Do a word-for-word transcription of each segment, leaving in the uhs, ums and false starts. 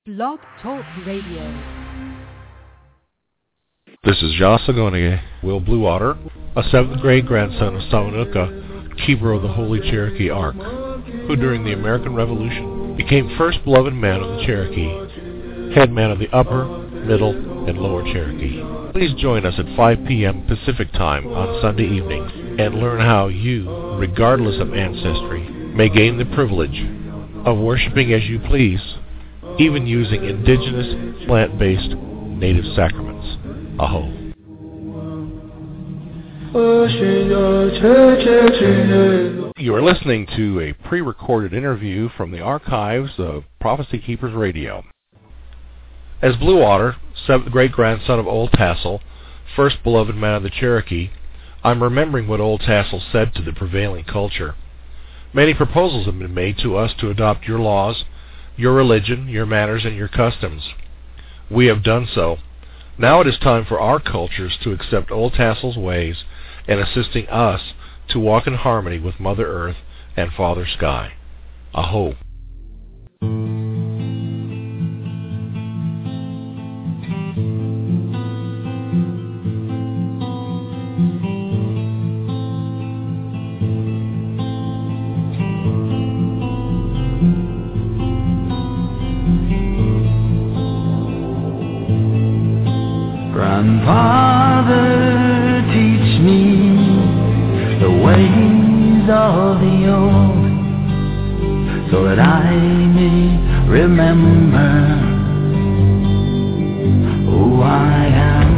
Blog Talk Radio. This is Jasagonige, Will Bluewater, a seventh grade grandson of Samanuka, keeper of the Holy Cherokee Ark, who during the American Revolution became first beloved man of the Cherokee, head man of the Upper, Middle, and Lower Cherokee. Please join us at five p.m. Pacific Time on Sunday evenings and learn how you, regardless of ancestry, may gain the privilege of worshiping as you please, even using indigenous, plant-based, native sacraments. Aho. You are listening to a pre-recorded interview from the archives of Prophecy Keepers Radio. As Bluewater, seventh great-grandson of Old Tassel, first beloved man of the Cherokee, I'm remembering what Old Tassel said to the prevailing culture. Many proposals have been made to us to adopt your laws, your religion, your manners, and your customs. We have done so. Now it is time for our cultures to accept Old Tassel's ways and assisting us to walk in harmony with Mother Earth and Father Sky. Aho. Grandfather, teach me the ways of the old, so that I may remember who I am.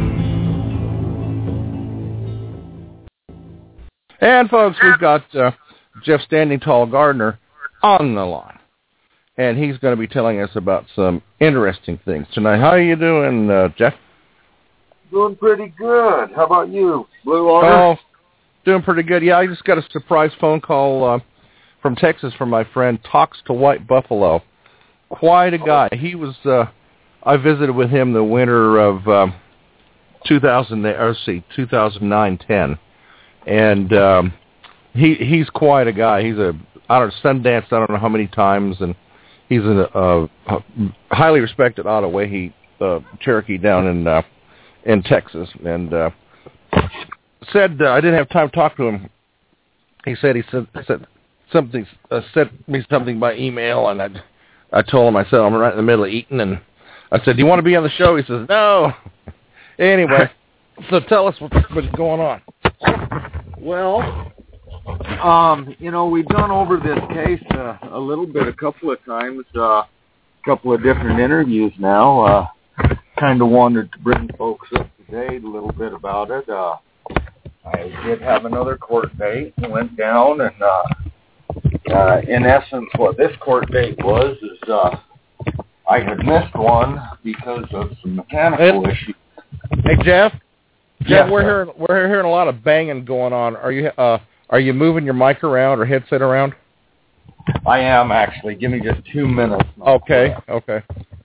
And folks, we've got uh, Jeff Standing Tall Gardner on the line, and he's going to be telling us about some interesting things tonight. How are you doing, uh, Jeff? Doing pretty good. How about you, Bluewater? Oh, doing pretty good. Yeah, I just got a surprise phone call uh, from Texas from my friend Talks to White Buffalo. Quite a guy. He was. Uh, I visited with him the winter of um, two thousand. Or see, two thousand nine ten, and um, he he's quite a guy. He's a I don't know Sundance. I don't know how many times, and he's a, a, a highly respected Ottawa uh, Cherokee down in. Uh, in Texas, and uh, said uh, I didn't have time to talk to him. He said he said, said something, uh, sent me something by email, and I, I told him, I said, I'm right in the middle of eating, and I said, do you want to be on the show? He says, no. Anyway, so tell us what, what's going on. Well, um, you know, we've gone over this case uh, a little bit, a couple of times, a uh, couple of different interviews now. Uh, kind of wanted to bring folks up to date a little bit about it. Uh, I did have another court date and went down, and uh, uh, in essence what this court date was is uh, I had missed one because of some mechanical hey, issues. Hey, Jeff? Jeff, yes, we're sir. hearing we're hearing a lot of banging going on. Are you uh, are you moving your mic around or headset around? I am, actually. Give me just two minutes. Okay, okay.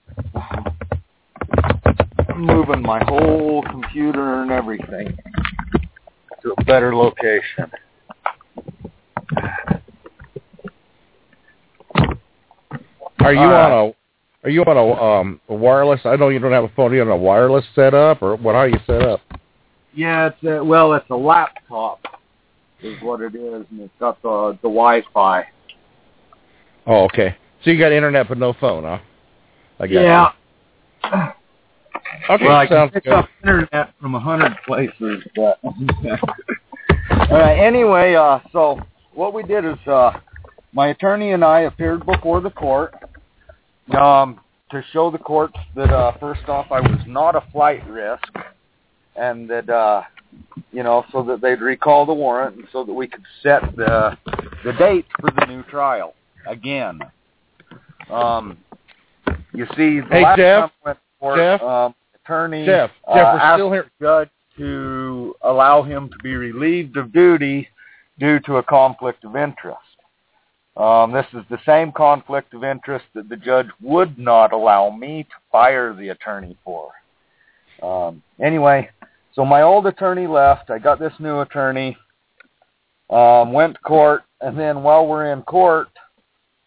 Moving my whole computer and everything to a better location. Are you uh, on a Are you on a um a wireless? I know you don't have a phone. Are you on a wireless setup, or what? How are you set up? Yeah, it's a, well, it's a laptop, is what it is, and it's got the the Wi-Fi. Oh, okay. So you got internet but no phone, huh? I guess. Yeah. Okay, well, I sounds can pick good. up internet from a hundred places, but all right. Anyway, uh, so what we did is uh, my attorney and I appeared before the court um, to show the courts that uh, first off I was not a flight risk, and that uh, you know, so that they'd recall the warrant, and so that we could set the the date for the new trial again. Um, you see, the Hey, last Jeff? time I went to court, Jeff? um, attorney Jeff, uh, Jeff, we're asked still here. the judge to allow him to be relieved of duty due to a conflict of interest. Um, this is the same conflict of interest that the judge would not allow me to fire the attorney for. Um, anyway, so my old attorney left. I got this new attorney, um, went to court, and then while we're in court,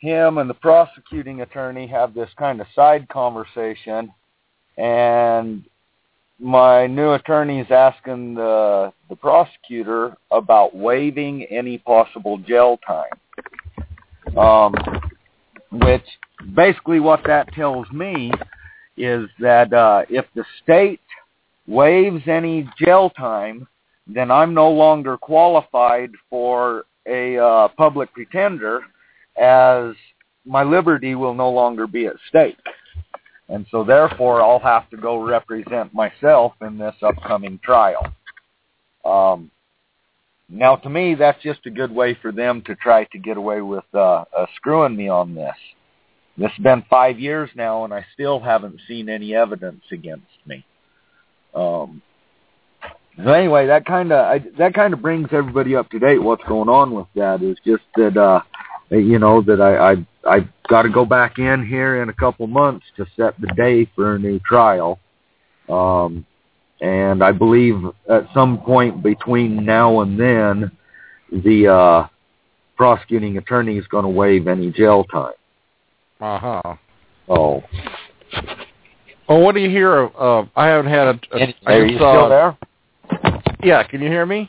him and the prosecuting attorney have this kind of side conversation, and my new attorney is asking the the prosecutor about waiving any possible jail time. Um, which basically what that tells me is that uh, if the state waives any jail time, then I'm no longer qualified for a uh, public pretender, as my liberty will no longer be at stake. And so therefore I'll have to go represent myself in this upcoming trial. Um, now to me, that's just a good way for them to try to get away with uh, uh, screwing me on this. This has been five years now, and I still haven't seen any evidence against me. Um, so anyway, that kind of that kind of brings everybody up to date. What's going on with that is just that uh, you know that I I I got to go back in here in a couple months to set the day for a new trial, um, and I believe at some point between now and then, the uh, prosecuting attorney is going to waive any jail time. Uh huh. Oh. Well, what do you hear of? Uh, I haven't had a. a Are you still there? Yeah. Can you hear me?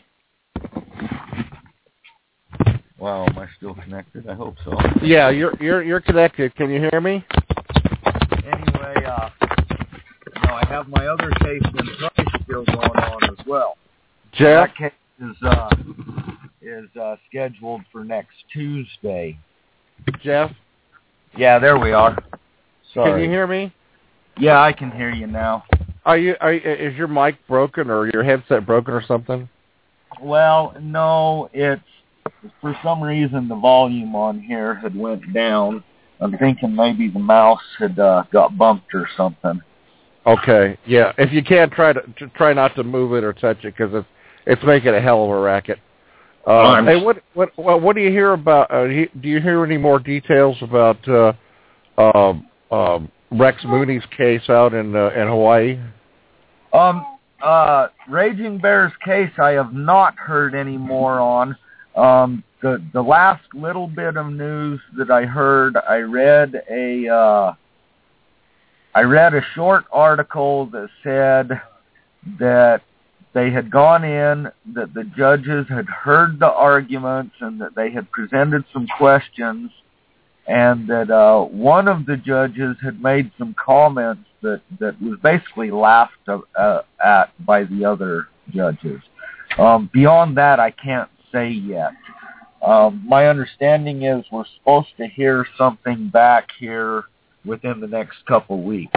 Wow, am I still connected? I hope so. Yeah, you're you're you're connected. Can you hear me? Anyway, uh, now I have my other case in Price still going on as well. Jeff? That case is uh, is uh, scheduled for next Tuesday. Jeff? Yeah, there we are. Sorry. Can you hear me? Yeah, I can hear you now. Are you? Are you, is your mic broken or your headset broken or something? Well, no, it's for some reason the volume on here had went down. I'm thinking maybe the mouse had uh, got bumped or something. Okay, yeah. If you can, try to, to try not to move it or touch it because it's it's making a hell of a racket. Uh, hey, what what what what do you hear about? Uh, do you hear any more details about uh, uh, uh, Rex Mooney's case out in uh, in Hawaii? Um, uh, Raging Bear's case, I have not heard any more on. Um, the the last little bit of news that I heard, I read a uh, I read a short article that said that they had gone in, that the judges had heard the arguments, and that they had presented some questions, and that uh, one of the judges had made some comments that, that was basically laughed uh, at by the other judges. Um, beyond that, I can't say yet. Um, my understanding is we're supposed to hear something back here within the next couple weeks.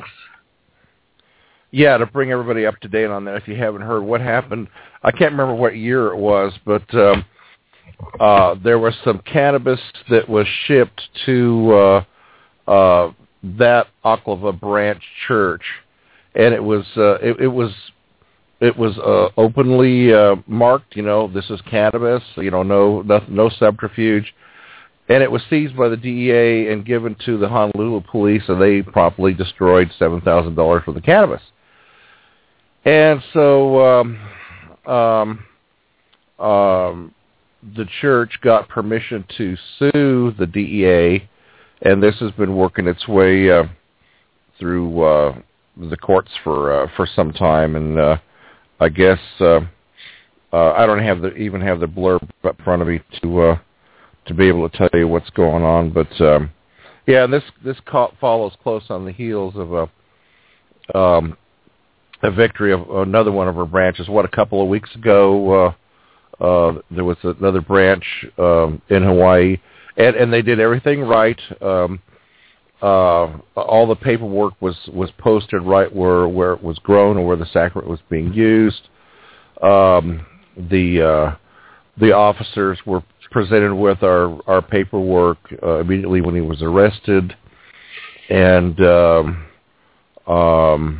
Yeah, to bring everybody up to date on that, if you haven't heard what happened, I can't remember what year it was, but um, uh, there was some cannabis that was shipped to uh, uh, that Oclava Branch Church, and it was uh, it, it was it was uh, openly uh, marked. You know, this is cannabis. You know, no no, no subterfuge. And it was seized by the D E A and given to the Honolulu police, and they promptly destroyed seven thousand dollars worth of cannabis. And so um, um, um, the church got permission to sue the D E A, and this has been working its way uh, through uh, the courts for uh, for some time. And uh, I guess uh, uh, I don't have the even have the blurb up in front of me to uh, to be able to tell you what's going on. But um, yeah, this this follows close on the heels of a. Um, a victory of another one of our branches. What, a couple of weeks ago, uh, uh, there was another branch um, in Hawaii, and, and they did everything right. Um, uh, all the paperwork was, was posted right where, where it was grown or where the sacrament was being used. Um, the uh, the officers were presented with our, our paperwork uh, immediately when he was arrested, and um, um,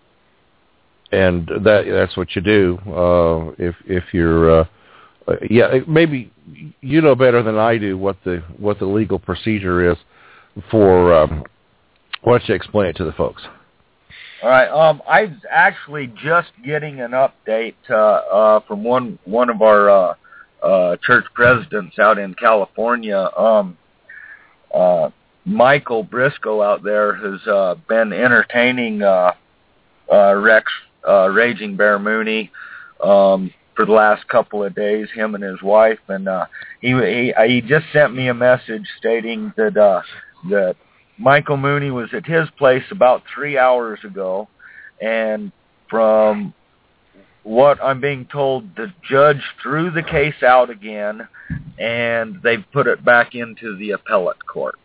And that that's what you do uh, if if you're uh, yeah maybe you know better than I do what the what the legal procedure is for. Um, why don't you explain it to the folks? All right. Um, I was actually just getting an update uh, uh, from one one of our uh, uh, church presidents out in California. Um, uh, Michael Briscoe out there has uh, been entertaining uh, uh, Rex uh, Raging Bear Mooney um, for the last couple of days, him and his wife, and uh, he, he he just sent me a message stating that uh, that Michael Mooney was at his place about three hours ago, and from what I'm being told, the judge threw the case out again, and they've put it back into the appellate court.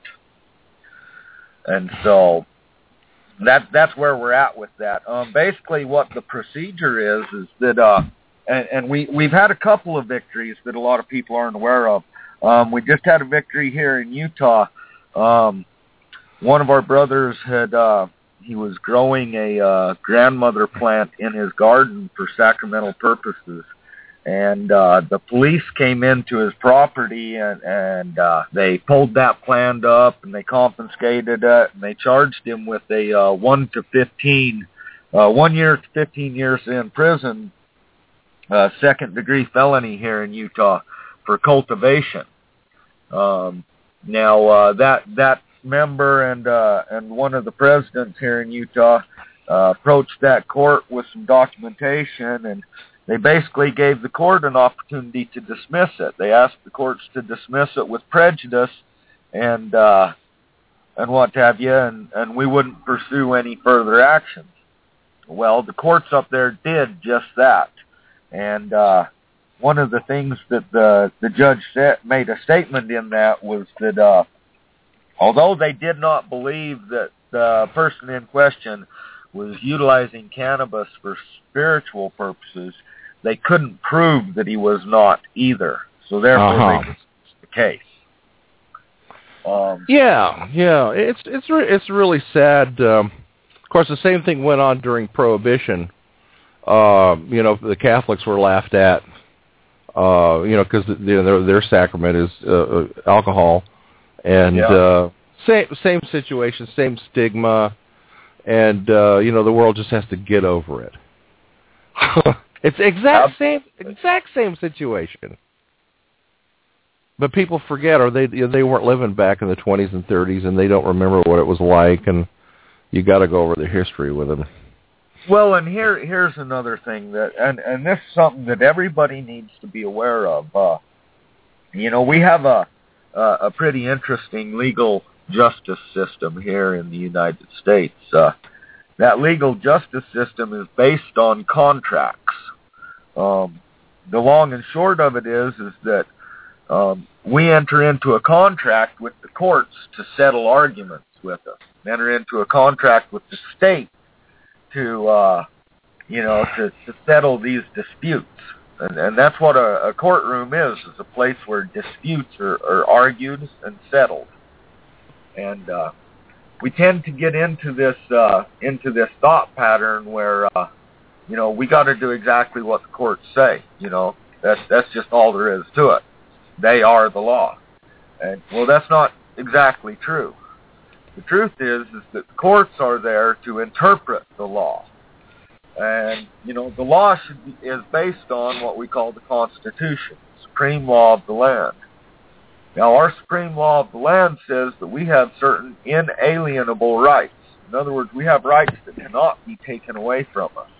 And so that that's where we're at with that. Um, basically, what the procedure is is that, uh, and, and we we've had a couple of victories that a lot of people aren't aware of. Um, we just had a victory here in Utah. Um, one of our brothers had uh, he was growing a uh, grandmother plant in his garden for sacramental purposes. And uh, the police came into his property, and, and uh, they pulled that plant up, and they confiscated it, and they charged him with a uh, one to fifteen, uh, one year to fifteen years in prison, uh, second degree felony here in Utah for cultivation. Um, now uh, that that member and uh, and one of the presidents here in Utah uh, approached that court with some documentation, and they basically gave the court an opportunity to dismiss it. They asked the courts to dismiss it with prejudice and uh, and what have you, and, and we wouldn't pursue any further actions. Well, the courts up there did just that. And uh, one of the things that the, the judge said, made a statement in that was that uh, although they did not believe that the person in question was utilizing cannabis for spiritual purposes, they couldn't prove that he was not either. So therefore, uh-huh. they dismissed the case. Um, yeah, yeah, it's it's re- it's really sad. Um, of course, the same thing went on during Prohibition. Uh, you know, the Catholics were laughed at. Uh, you know, because the, their their sacrament is uh, alcohol, and yeah. uh, same same situation, same stigma, and uh, you know, the world just has to get over it. It's exact same, exact same situation. But people forget, or they they weren't living back in the twenties and thirties, and they don't remember what it was like. And you got to go over the history with them. Well, and here here's another thing that, and and this is something that everybody needs to be aware of. Uh, you know, we have a a, a pretty interesting legal justice system here in the United States. Uh, that legal justice system is based on contracts. Um, the long and short of it is, is that um, we enter into a contract with the courts to settle arguments with us. Enter into a contract with the state to, uh, you know, to, to settle these disputes. And, and that's what a, a courtroom is, is a place where disputes are, are argued and settled. And uh, we tend to get into this uh, into this thought pattern where, uh, you know, we got to do exactly what the courts say. You know, that's that's just all there is to it. They are the law. And well, that's not exactly true. The truth is, is that the courts are there to interpret the law. And, you know, the law should be, is based on what we call the Constitution, supreme law of the land. Now, our supreme law of the land says that we have certain inalienable rights. In other words, we have rights that cannot be taken away from us.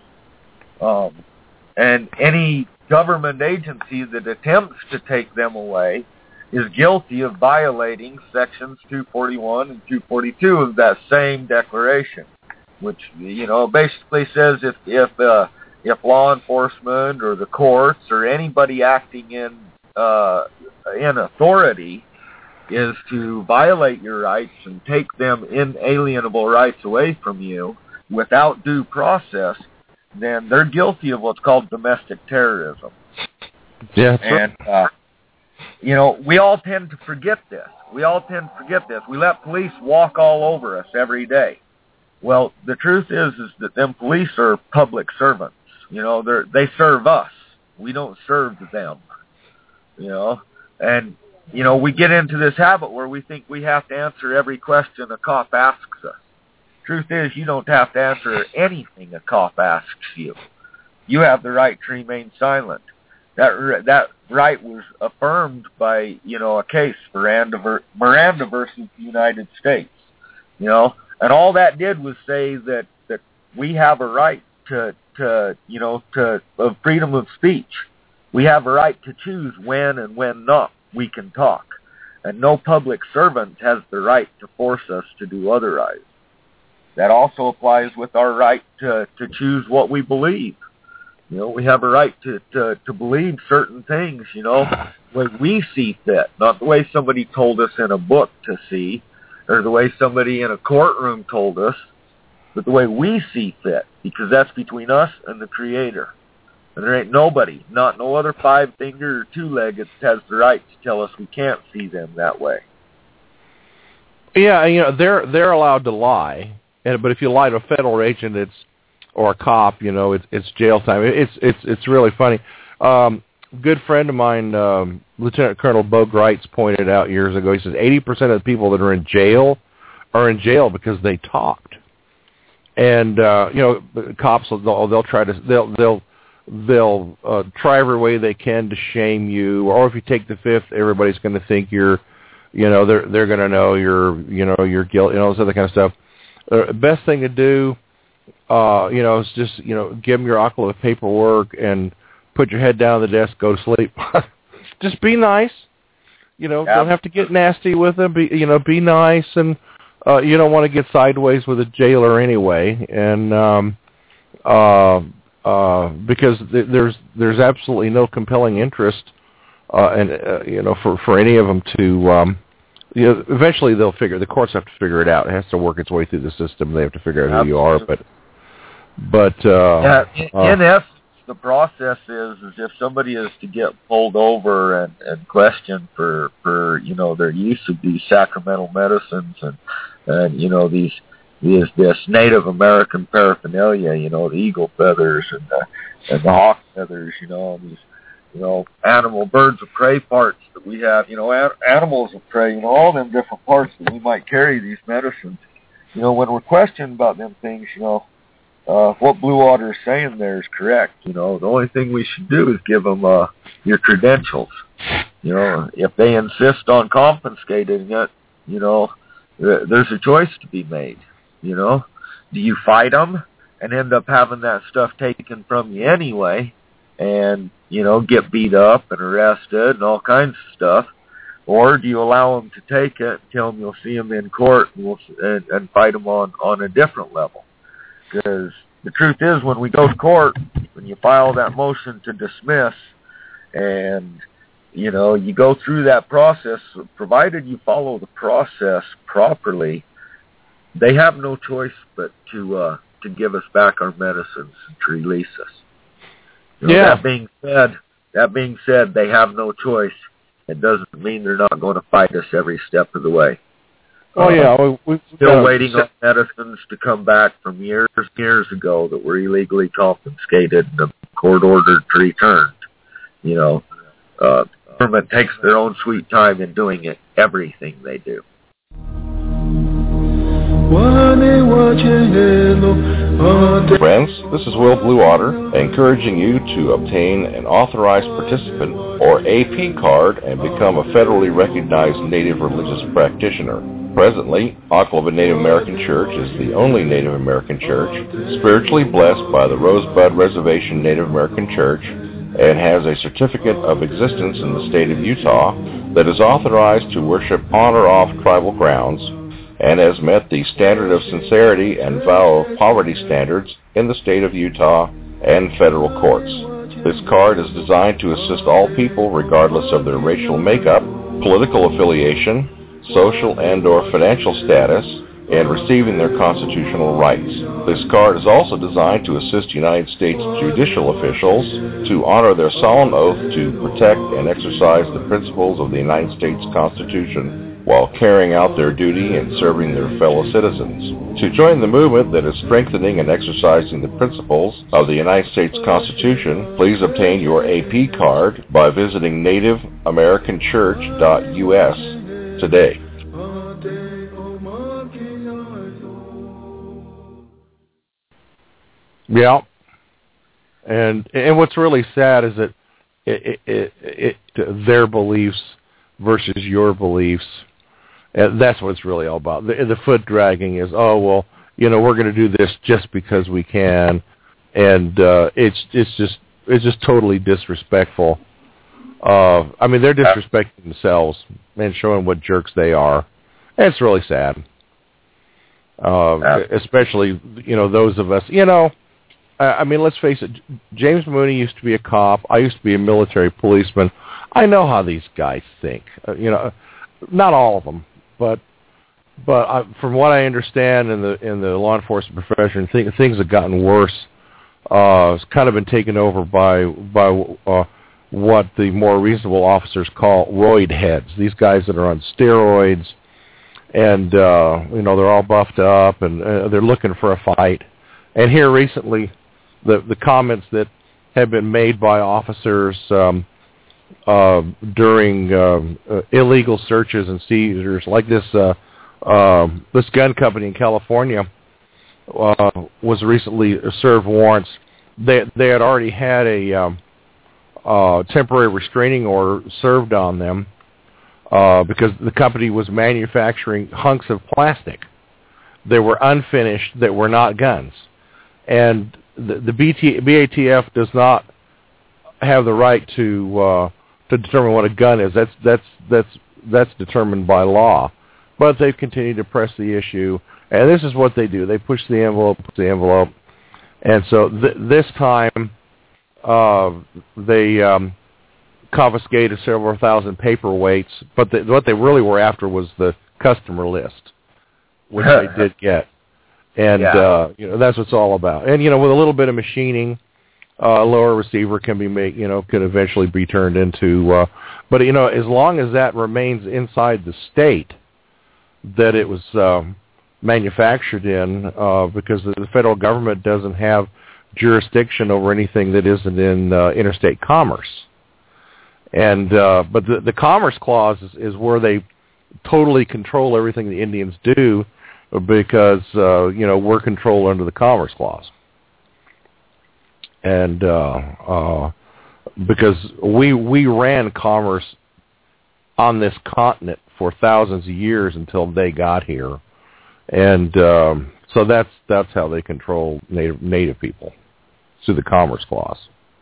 Um, and any government agency that attempts to take them away is guilty of violating sections two forty-one and two forty-two of that same declaration, which, you know, basically says if if uh, if law enforcement or the courts or anybody acting in uh, in authority is to violate your rights and take them inalienable rights away from you without due process, then they're guilty of what's called domestic terrorism. Yeah, that's and right. uh, you know, we all tend to forget this. We all tend to forget this. We let police walk all over us every day. Well, the truth is, is that them police are public servants. You know, they they serve us. We don't serve them. You know, and you know, we get into this habit where we think we have to answer every question a cop asks us. Truth is, you don't have to answer anything a cop asks you. You have the right to remain silent. that that right was affirmed by, you know, a case, Miranda, ver- Miranda versus the United States, you know, and all that did was say that, that we have a right to, to, you know, to, of freedom of speech. We have a right to choose when and when not we can talk. And no public servant has the right to force us to do otherwise. That also applies with our right to, to choose what we believe. You know, we have a right to, to, to believe certain things, you know, the way we see fit, not the way somebody told us in a book to see, or the way somebody in a courtroom told us, but the way we see fit, because that's between us and the Creator. And there ain't nobody, not no other five-finger or two-legged, has the right to tell us we can't see them that way. Yeah, you know, they're they're allowed to lie, and but if you lie to a federal agent, it's or a cop, you know, it's it's jail time. It's it's it's really funny. Um, good friend of mine, um, Lieutenant Colonel Bo Greitz, pointed out years ago. He says eighty percent of the people that are in jail are in jail because they talked. And uh, you know, cops will they'll, they'll try to they'll they'll they'll uh, try every way they can to shame you. Or if you take the fifth, everybody's going to think you're, you know, they're they're going to know you're you know you're guilty, you know, this other kind of stuff. Uh, best thing to do. Uh, you know, it's just, you know, give them your aqua paperwork and put your head down on the desk, go to sleep. Just be nice. You know, yeah. Don't have to get nasty with them. Be, you know, be nice, and uh, you don't want to get sideways with a jailer anyway. And um, uh, uh, because th- there's there's absolutely no compelling interest, uh, and uh, you know, for, for any of them to. Um, You know, eventually they'll figure. The courts have to figure it out. It has to work its way through the system. They have to figure out who you are. But, but uh, yeah, in, uh, in essence, the process is is if somebody is to get pulled over and, and questioned for for you know their use of these sacramental medicines and and you know these these this Native American paraphernalia, you know the eagle feathers and the and the hawk feathers, you know these. You know, animal, birds of prey parts that we have, you know, a- animals of prey, you know, all them different parts that we might carry these medicines. You know, when we're questioned about them things, you know, uh, what Blue Water is saying there is correct. You know, the only thing we should do is give them uh, your credentials. You know, if they insist on confiscating it, you know, th- there's a choice to be made. You know, do you fight them and end up having that stuff taken from you anyway? And, you know, get beat up and arrested and all kinds of stuff? Or do you allow them to take it and tell them you'll see them in court and, we'll, and, and fight them on, on a different level? Because the truth is, when we go to court, when you file that motion to dismiss and, you know, you go through that process, provided you follow the process properly, they have no choice but to uh, to give us back our medicines and to release us. You know, yeah. That being said, that being said, they have no choice. It doesn't mean they're not going to fight us every step of the way. Oh uh, yeah, we, we still uh, waiting on medicines to come back from years years ago that were illegally confiscated and the court ordered to returned. You know, uh, the government takes their own sweet time in doing it. Everything they do. Friends, this is Will Bluewater, encouraging you to obtain an authorized participant or A P card and become a federally recognized Native religious practitioner. Presently, Oklahoma Native American Church is the only Native American church spiritually blessed by the Rosebud Reservation Native American Church and has a certificate of existence in the state of Utah that is authorized to worship on or off tribal grounds and has met the standard of sincerity and vow of poverty standards in the state of Utah and federal courts. This card is designed to assist all people regardless of their racial makeup, political affiliation, social and or financial status, and receiving their constitutional rights. This card is also designed to assist United States judicial officials to honor their solemn oath to protect and exercise the principles of the United States Constitution while carrying out their duty and serving their fellow citizens. To join the movement that is strengthening and exercising the principles of the United States Constitution, please obtain your A P card by visiting native american church dot U S today. Yeah. And and what's really sad is that, it, it, it, their beliefs versus your beliefs. And that's what it's really all about. The, the foot dragging is, oh, well, you know, we're going to do this just because we can. And uh, it's it's just it's just totally disrespectful. Uh, I mean, they're disrespecting themselves and showing what jerks they are. And it's really sad. Uh, especially, you know, those of us, you know, I mean, let's face it, James Mooney used to be a cop. I used to be a military policeman. I know how these guys think. Uh, you know, not all of them, but but I, from what I understand in the in the law enforcement profession, th- things have gotten worse. Uh, it's kind of been taken over by by uh, what the more reasonable officers call roid heads. These guys that are on steroids, and uh, you know, they're all buffed up, and uh, they're looking for a fight. And here recently, the the comments that have been made by officers um, uh, during um, uh, illegal searches and seizures, like this uh, uh, this gun company in California uh, was recently served warrants. They they had already had a um, uh, temporary restraining order served on them uh, because the company was manufacturing hunks of plastic. They were unfinished, that were not guns. And the, the B T, B A T F does not have the right to uh, to determine what a gun is. That's that's that's that's determined by law. But they've continued to press the issue, and this is what they do: they push the envelope, push the envelope, and so th- this time uh, they um, confiscated several thousand paperweights. But the, what they really were after was the customer list, which they did get. And, yeah. uh, you know, that's what it's all about. And, you know, with a little bit of machining, uh, a lower receiver can be made, you know, could eventually be turned into, uh, but, you know, as long as that remains inside the state that it was um, manufactured in, uh, because the federal government doesn't have jurisdiction over anything that isn't in uh, interstate commerce. And, uh, but the, the Commerce Clause is, is where they totally control everything the Indians do, because, uh, you know, we're controlled under the Commerce Clause. And uh, uh, because we we ran commerce on this continent for thousands of years until they got here. And um, so that's that's how they control native native people, through the Commerce Clause.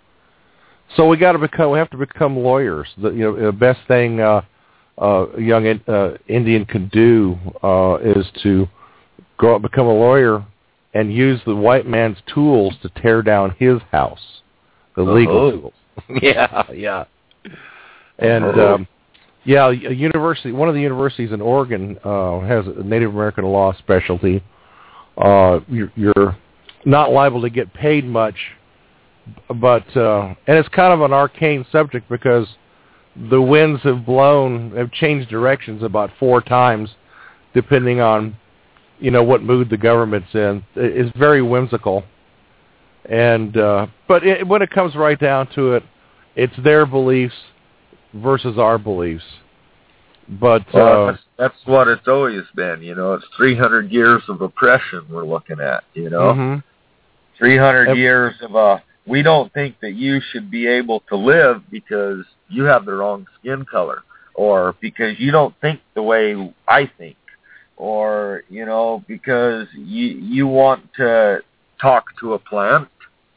So we got to become we have to become lawyers. The, you know, the best thing uh, uh, a young uh, Indian can do uh, is to go out and become a lawyer and use the white man's tools to tear down his house, the uh-huh. legal tools. yeah, yeah. And, uh-huh. um, yeah, a university, one of the universities in Oregon uh, has a Native American law specialty. Uh, you're, you're not liable to get paid much, but, uh, and it's kind of an arcane subject because the winds have blown, have changed directions about four times, depending on, you know, what mood the government's in. It's very whimsical. And, uh, but it, when it comes right down to it, it's their beliefs versus our beliefs. But, well, uh, that's, that's what it's always been, you know, it's three hundred years of oppression we're looking at, you know, mm-hmm. three hundred and, years of, uh, we don't think that you should be able to live because you have the wrong skin color, or because you don't think the way I think, or, you know, because you you want to talk to a plant.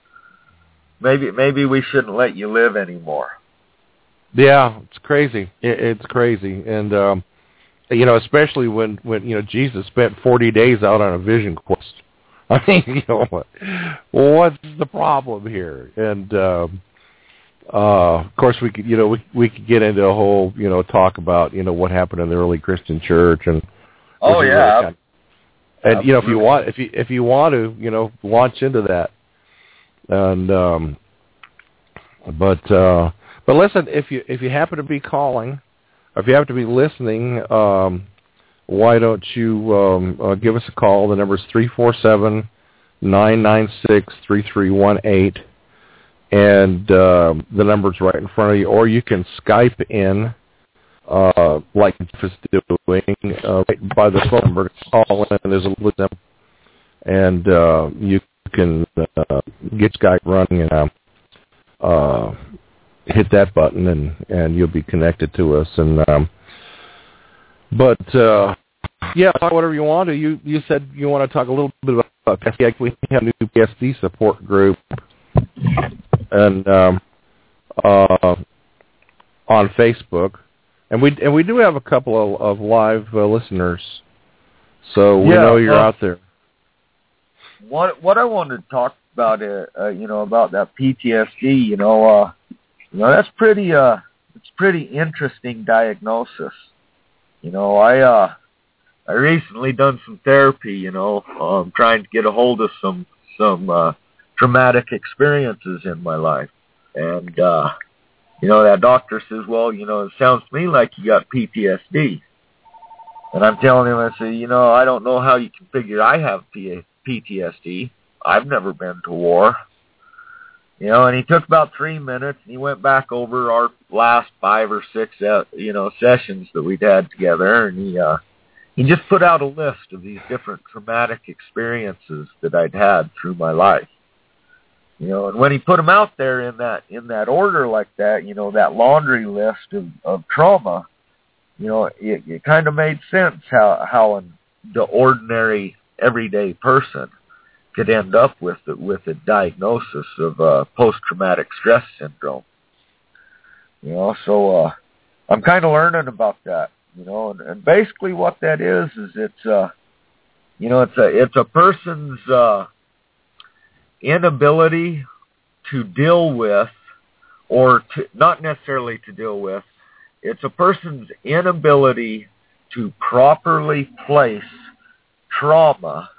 Maybe maybe we shouldn't let you live anymore. Yeah, it's crazy. It, it's crazy, and um, you know, especially when, when you know Jesus spent forty days out on a vision quest. I mean, you know, what, what's the problem here? And um, uh, of course, we could you know we we could get into a whole you know talk about you know what happened in the early Christian church and. Oh yeah, really kind of, and you know if you want if you if you want to you know launch into that, and um, but uh, but listen, if you if you happen to be calling, or if you happen to be listening, um, why don't you um, uh, give us a call? The number is three four seven nine nine six three three one eight, and uh, the number's right in front of you, or you can Skype in. Uh, like Jeff is doing, uh, right by the phone number, call in, there's a little them, and uh, you can uh, get Skype running, and uh, uh, hit that button, and, and you'll be connected to us. And um, but uh, yeah, talk whatever you want to. You you said you want to talk a little bit about P S D. We have a new P S D support group, and um, uh, on Facebook, and we and we do have a couple of, of live uh, listeners, so we yeah, know you're well, out there. What what I wanted to talk about, uh, uh, you know, about that P T S D, you know, uh, you know, that's pretty, uh, it's pretty interesting diagnosis. You know, I, uh, I recently done some therapy, you know, um, trying to get a hold of some, some, uh, traumatic experiences in my life. And, uh, you know, that doctor says, well, you know, it sounds to me like you got P T S D. And I'm telling him, I say, you know, I don't know how you can figure I have P T S D. I've never been to war. You know, and he took about three minutes, and he went back over our last five or six, uh, you know, sessions that we'd had together, and he, uh, he just put out a list of these different traumatic experiences that I'd had through my life. You know, and when he put them out there in that, in that order like that, you know, that laundry list of, of trauma, you know, it, it kind of made sense how, how an, the ordinary, everyday person could end up with with a diagnosis of uh, post-traumatic stress syndrome. You know, so uh, I'm kind of learning about that. You know, and, and basically what that is is it's uh, you know, it's a it's a person's uh, inability to deal with, or to, not necessarily to deal with. It's a person's inability to properly place trauma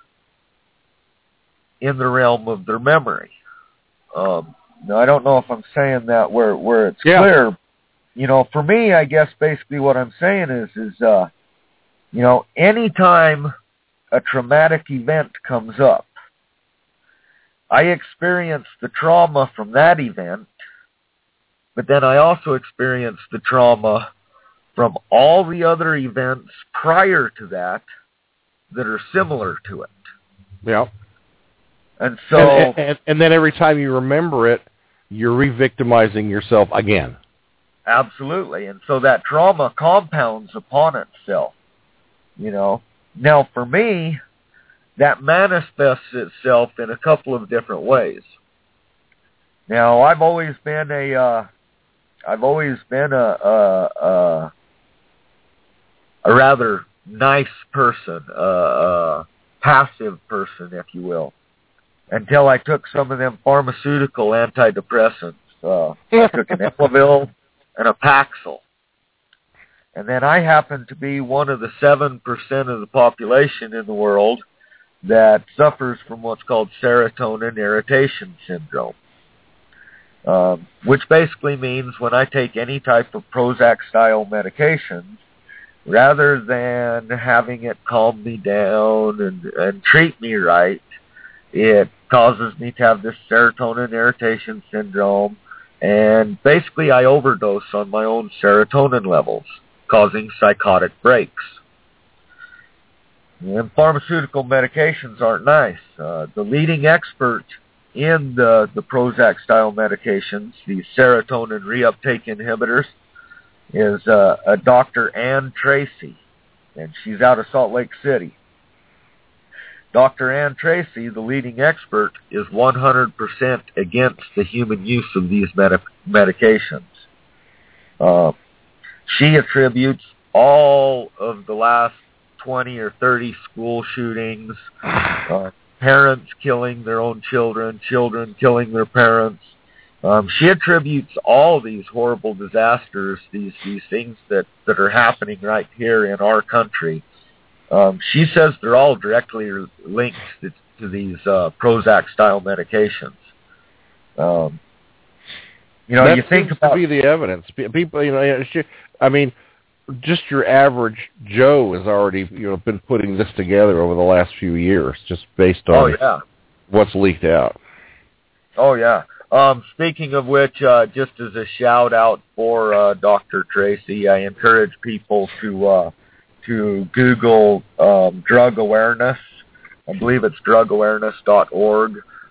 in the realm of their memory. Um, now, I don't know if I'm saying that where where it's yeah. clear. You know, for me, I guess basically what I'm saying is, is uh, you know, anytime a traumatic event comes up, I experience the trauma from that event, but then I also experience the trauma from all the other events prior to that that are similar to it. Yeah. And so, and, and, and then every time you remember it, you're re-victimizing yourself again. Absolutely. And so that trauma compounds upon itself, you know. Now, for me, that manifests itself in a couple of different ways. Now, I've always been a, uh, I've always been a, a, a, a rather nice person, a, a passive person, if you will, until I took some of them pharmaceutical antidepressants. Uh, I took an Elavil and a Paxil. And then I happen to be one of the seven percent of the population in the world that suffers from what's called serotonin irritation syndrome, um, which basically means when I take any type of Prozac-style medication, rather than having it calm me down and, and treat me right, it causes me to have this serotonin irritation syndrome, and basically I overdose on my own serotonin levels, causing psychotic breaks. And pharmaceutical medications aren't nice. Uh, the leading expert in the, the Prozac-style medications, the serotonin reuptake inhibitors, is uh, a Doctor Ann Tracy, and she's out of Salt Lake City. Doctor Ann Tracy, the leading expert, is one hundred percent against the human use of these med- medications. Uh, she attributes all of the last twenty or thirty school shootings, uh, parents killing their own children, children killing their parents. Um, she attributes all these horrible disasters, these these things that, that are happening right here in our country. Um, she says they're all directly linked to, to these uh, Prozac-style medications. Um, you know, that you think seems about to be the evidence. People, you know, I mean, just your average Joe has already, you know, been putting this together over the last few years, just based on oh, yeah. what's leaked out. Oh yeah. Um, speaking of which, uh, just as a shout out for uh, Doctor Tracy, I encourage people to uh, to Google um, drug awareness. I believe it's drug awareness dot org.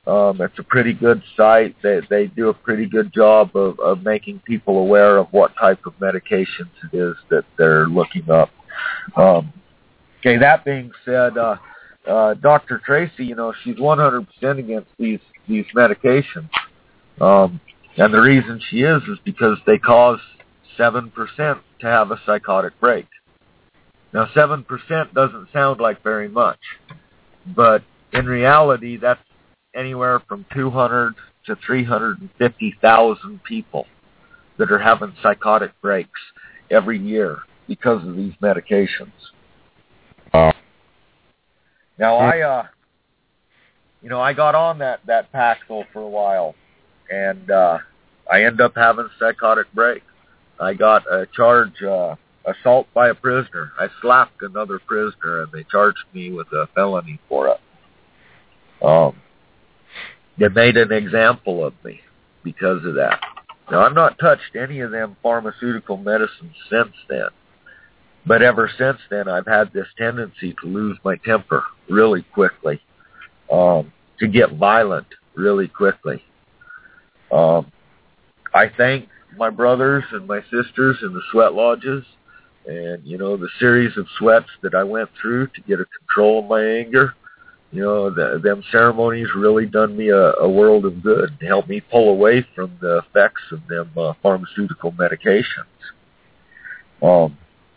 Um, it's a pretty good site. They they do a pretty good job of, of making people aware of what type of medications it is that they're looking up. Um, okay, that being said, uh, uh, Doctor Tracy, you know, she's one hundred percent against these these medications. Um, and the reason she is is because they cause seven percent to have a psychotic break. Now, seven percent doesn't sound like very much, but in reality, that's anywhere from two hundred to three hundred fifty thousand people that are having psychotic breaks every year because of these medications. Uh, now, I, uh, you know, I got on that, that Paxil for a while, and uh, I ended up having a psychotic break. I got a charge, uh, assault by a prisoner. I slapped another prisoner, and they charged me with a felony for it. Um, they made an example of me because of that. Now, I've not touched any of them pharmaceutical medicines since then. But ever since then, I've had this tendency to lose my temper really quickly, um, to get violent really quickly. Um, I thank my brothers and my sisters in the sweat lodges and, you know, the series of sweats that I went through to get a control of my anger. You know, the, them ceremonies really done me a, a world of good and helped me pull away from the effects of them uh, pharmaceutical medications. Um,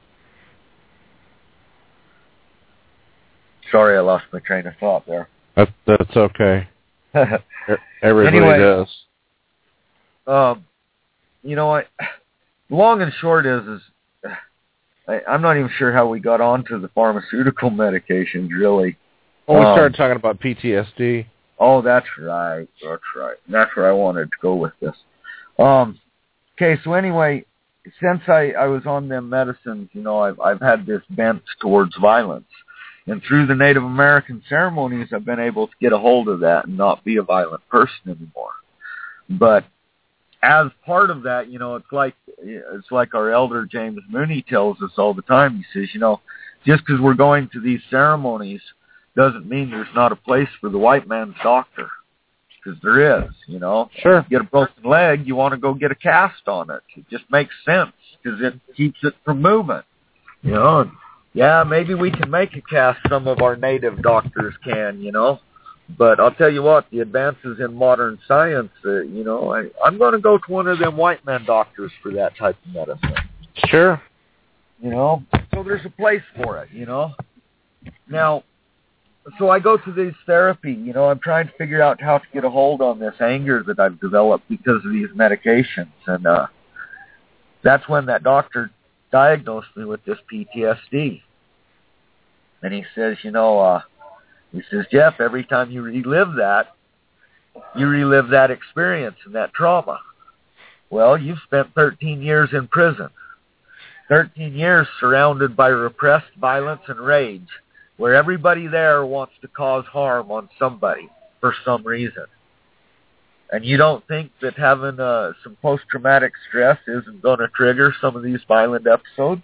sorry, I lost my train of thought there. That, that's okay. Everybody anyway, does. Um, you know, I, long and short is, is I, I'm not even sure how we got onto the pharmaceutical medications, really. Well, we um, started talking about P T S D. Oh, that's right. That's right. That's where I wanted to go with this. Um, okay, so anyway, since I, I was on them medicines, you know, I've I've had this bent towards violence. And through the Native American ceremonies, I've been able to get a hold of that and not be a violent person anymore. But as part of that, you know, it's like it's like our elder James Mooney tells us all the time. He says, you know, just because we're going to these ceremonies doesn't mean there's not a place for the white man's doctor, because there is, you know. Sure. If you get a broken leg, you want to go get a cast on it. It just makes sense because it keeps it from moving, you know. And yeah, maybe we can make a cast. Some of our native doctors can, you know. But I'll tell you what, the advances in modern science, uh, you know, I, I'm going to go to one of them white man doctors for that type of medicine. Sure. You know, so there's a place for it, you know. Now, so I go to this therapy, you know, I'm trying to figure out how to get a hold on this anger that I've developed because of these medications. And uh, that's when that doctor diagnosed me with this P T S D. And he says, you know, uh, he says, Jeff, every time you relive that, you relive that experience and that trauma. Well, you've spent thirteen years in prison. thirteen years surrounded by repressed violence and rage, where everybody there wants to cause harm on somebody for some reason. And you don't think that having uh, some post-traumatic stress isn't going to trigger some of these violent episodes?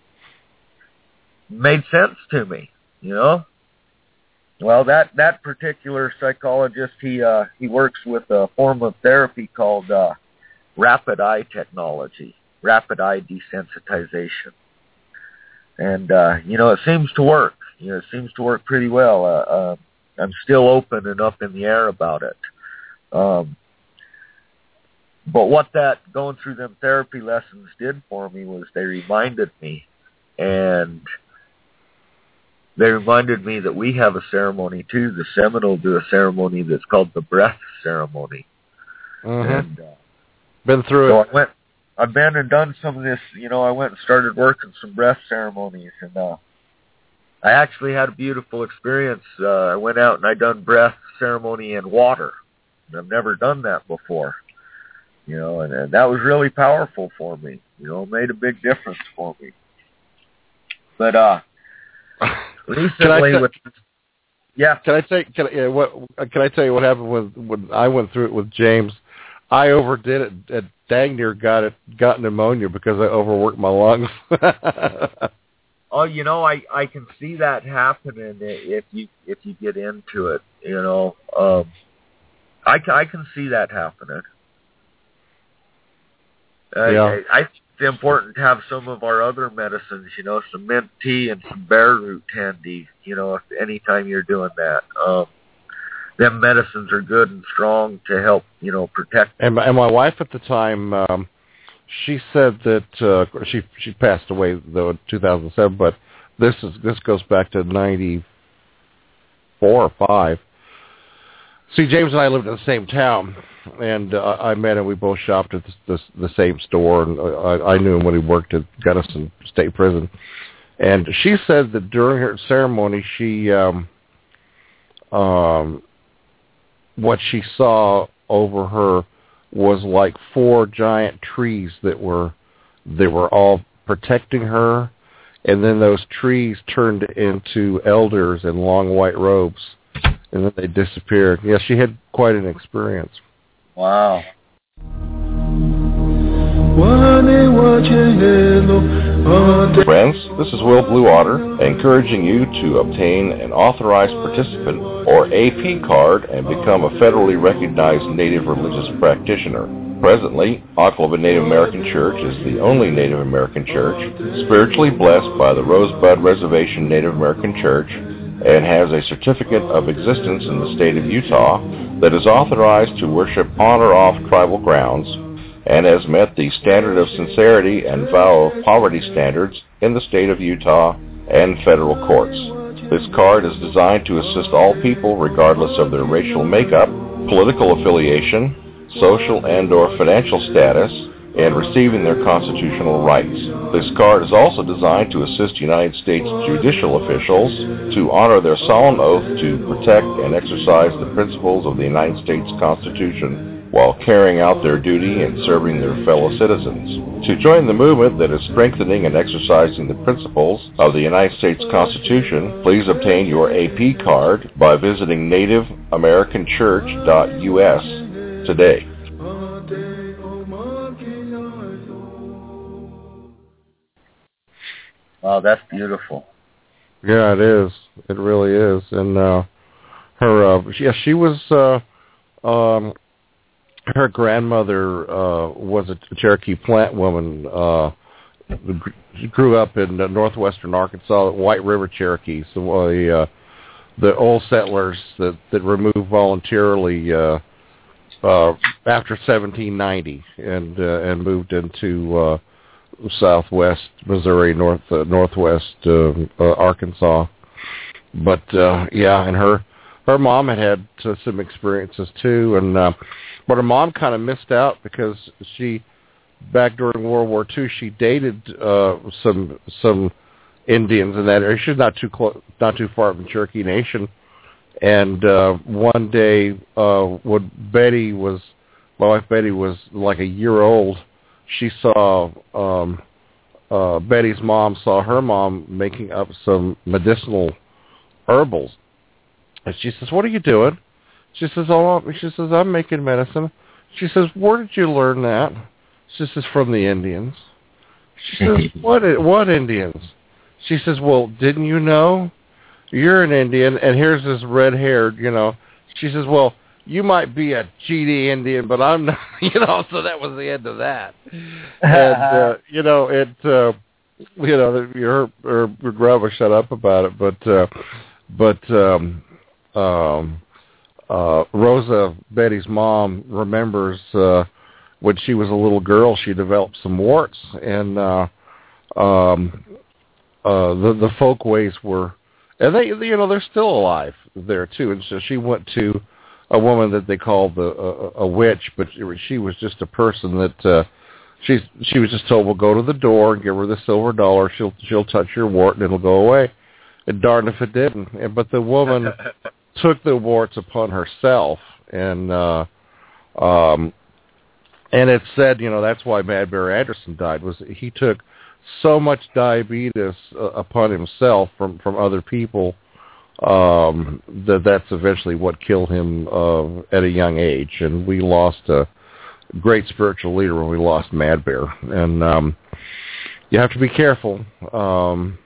Made sense to me, you know? Well, that, that particular psychologist, he uh, he works with a form of therapy called uh, rapid eye technology, rapid eye desensitization. And, uh, you know, it seems to work. You know, it seems to work pretty well. Uh, uh, I'm still open and up in the air about it. Um, but what that going through them therapy lessons did for me was they reminded me, and they reminded me that we have a ceremony too. The Seminole do a ceremony that's called the breath ceremony. Mm-hmm. And, uh, Been through so it. I went, I've been and done some of this. You know, I went and started working some breath ceremonies, and uh, I actually had a beautiful experience. Uh, I went out and I done breath ceremony in water. I've never done that before, you know, and, and that was really powerful for me. You know, made a big difference for me. But uh, recently, t- with yeah, Can I tell? Can I, yeah, what? Can I tell you what happened when when I went through it with James? I overdid it. And dang near got it. Got pneumonia because I overworked my lungs. Oh, you know, I, I can see that happening if you if you get into it. You know, um, I can, I can see that happening. Uh, Yeah. I, I think it's important to have some of our other medicines, you know, some mint tea and some bear root handy, you know, if anytime you're doing that. Um, them medicines are good and strong to help, you know, protect. And my, and my wife at the time, um, she said that uh, she she passed away though in two thousand seven, but this is this goes back to ninety-four or five. See, James and I lived in the same town, and uh, I met him. We both shopped at the, the, the same store, and I, I knew him when he worked at Gunnison State Prison. And she said that during her ceremony, she um, um, what she saw over her was like four giant trees that were they were all protecting her, and then those trees turned into elders in long white robes, and then they disappeared. Yeah, she had quite an experience. Wow. Friends, this is Will Bluewater, encouraging you to obtain an authorized participant or A P card and become a federally recognized Native religious practitioner. Presently, Oklahoma Native American Church is the only Native American church spiritually blessed by the Rosebud Reservation Native American Church and has a certificate of existence in the state of Utah that is authorized to worship on or off tribal grounds and has met the standard of sincerity and vow of poverty standards in the state of Utah and federal courts. This card is designed to assist all people regardless of their racial makeup, political affiliation, social and or financial status, and receiving their constitutional rights. This card is also designed to assist United States judicial officials to honor their solemn oath to protect and exercise the principles of the United States Constitution while carrying out their duty and serving their fellow citizens. To join the movement that is strengthening and exercising the principles of the United States Constitution, please obtain your A P card by visiting native american church dot U S today. Wow, that's beautiful. Yeah, it is. It really is. And uh, her, uh, yeah, she was. Uh, um, her grandmother uh, was a Cherokee plant woman. Uh, she grew up in uh, northwestern Arkansas, White River Cherokee. So uh, the uh, the old settlers that that removed voluntarily uh, uh, after seventeen ninety and uh, and moved into uh, southwest Missouri, north uh, northwest uh, uh, Arkansas. But uh, yeah, and her her mom had had uh, some experiences too, and uh, but her mom kind of missed out because she back during World War Two she dated uh, some some Indians in that area. She's not too close, not too far from Cherokee Nation. And uh, one day, uh, when Betty was, my wife Betty was like a year old, she saw um, uh, Betty's mom saw her mom making up some medicinal herbals, and she says, "What are you doing?" She says, "Oh, she says I'm making medicine." She says, "Where did you learn that?" She says, "From the Indians." She says, "What? What Indians?" She says, "Well, didn't you know? You're an Indian, and here's this red-haired, you know." She says, "Well, you might be a G D Indian, but I'm not," you know, so that was the end of that. And, uh, you know, it, uh, you know, her, her, her grandma shut up about it, but, uh, but, um, um, uh, Rosa, Betty's mom, remembers, uh, when she was a little girl, she developed some warts, and, uh, um, uh, the, the folkways were, and they, you know, they're still alive there too. And so she went to a woman that they called the, a, a witch, but she was just a person that uh, she's she was just told, "Well, go to the door and give her the silver dollar. She'll she'll touch your wart and it'll go away." And darn if it didn't. And, but the woman took the warts upon herself, and uh, um, and it said, you know, that's why Mad Bear Anderson died. Was he took so much diabetes uh, upon himself from, from other people um, that that's eventually what killed him uh, at a young age. And we lost a great spiritual leader when we lost Mad Bear. And um, you have to be careful um,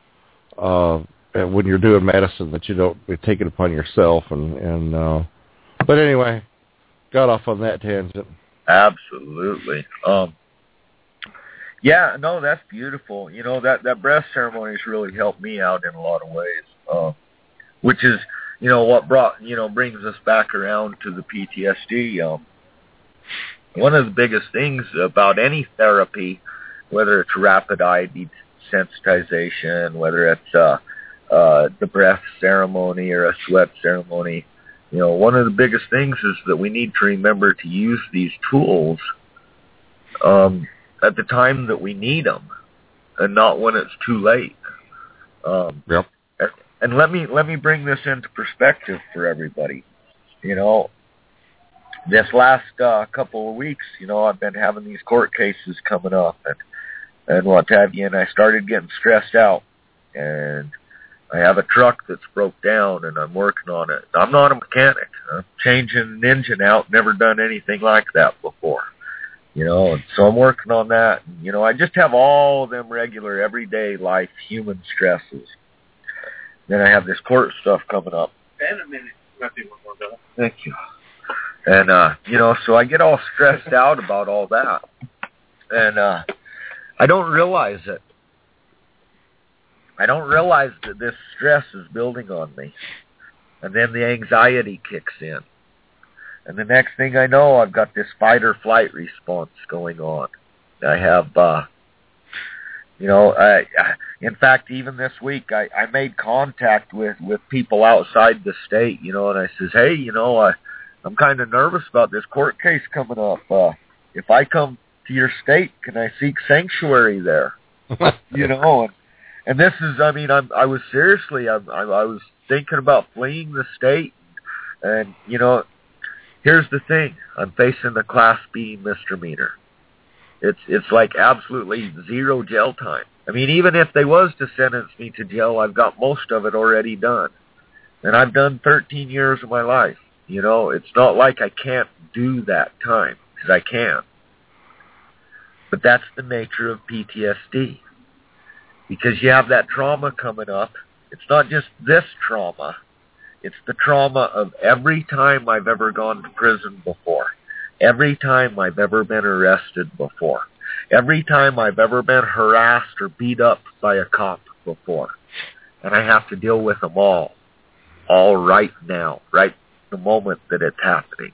uh, when you're doing medicine that you don't take it upon yourself. And, and uh, but anyway, got off on that tangent. Absolutely. Um, yeah, no, that's beautiful. You know, that, that breath ceremony has really helped me out in a lot of ways, uh, which is, you know, what brought, you know, brings us back around to the P T S D. Um, one of the biggest things about any therapy, whether it's rapid eye desensitization, whether it's uh, uh, the breath ceremony or a sweat ceremony, you know, one of the biggest things is that we need to remember to use these tools um, at the time that we need them, and not when it's too late. Um, yep. And let me let me bring this into perspective for everybody. You know, this last uh, couple of weeks, you know, I've been having these court cases coming up and and what have you, and I started getting stressed out. And I have a truck that's broke down, and I'm working on it. I'm not a mechanic. I'm changing an engine out. Never done anything like that before. You know, and so I'm working on that. And, you know, I just have all of them regular, everyday life, human stresses. Then I have this court stuff coming up. And a minute. Nothing one more, Bill. Thank you. And, uh, you know, so I get all stressed out about all that. And uh, I don't realize it. I don't realize that this stress is building on me. And then the anxiety kicks in. And the next thing I know, I've got this fight-or-flight response going on. I have... Uh, You know, I, I, in fact, even this week, I, I made contact with, with people outside the state, you know, and I says, hey, you know, I, I'm kind of nervous about this court case coming up. Uh, if I come to your state, can I seek sanctuary there? You know, and, and this is, I mean, I'm, I was seriously, I, I, I was thinking about fleeing the state. And, you know, here's the thing. I'm facing a Class B misdemeanor. It's it's like absolutely zero jail time. I mean, even if they was to sentence me to jail, I've got most of it already done. And I've done thirteen years of my life. You know, it's not like I can't do that time, because I can. But that's the nature of P T S D. Because you have that trauma coming up. It's not just this trauma. It's the trauma of every time I've ever gone to prison before. Every time I've ever been arrested before. Every time I've ever been harassed or beat up by a cop before. And I have to deal with them all. All right now. Right the moment that it's happening.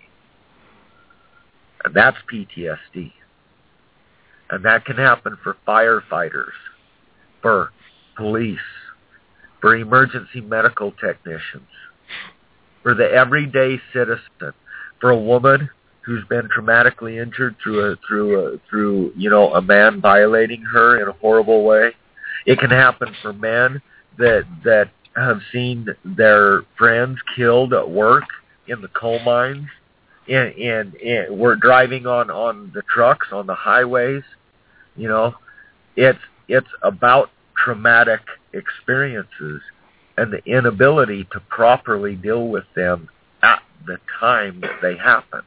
And that's P T S D. And that can happen for firefighters, for police, for emergency medical technicians, for the everyday citizen, for a woman who's been traumatically injured through a through a through you know a man violating her in a horrible way. It can happen for men that that have seen their friends killed at work in the coal mines, and and, and we're driving on on the trucks on the highways. You know, it's it's about traumatic experiences and the inability to properly deal with them at the time that they happen.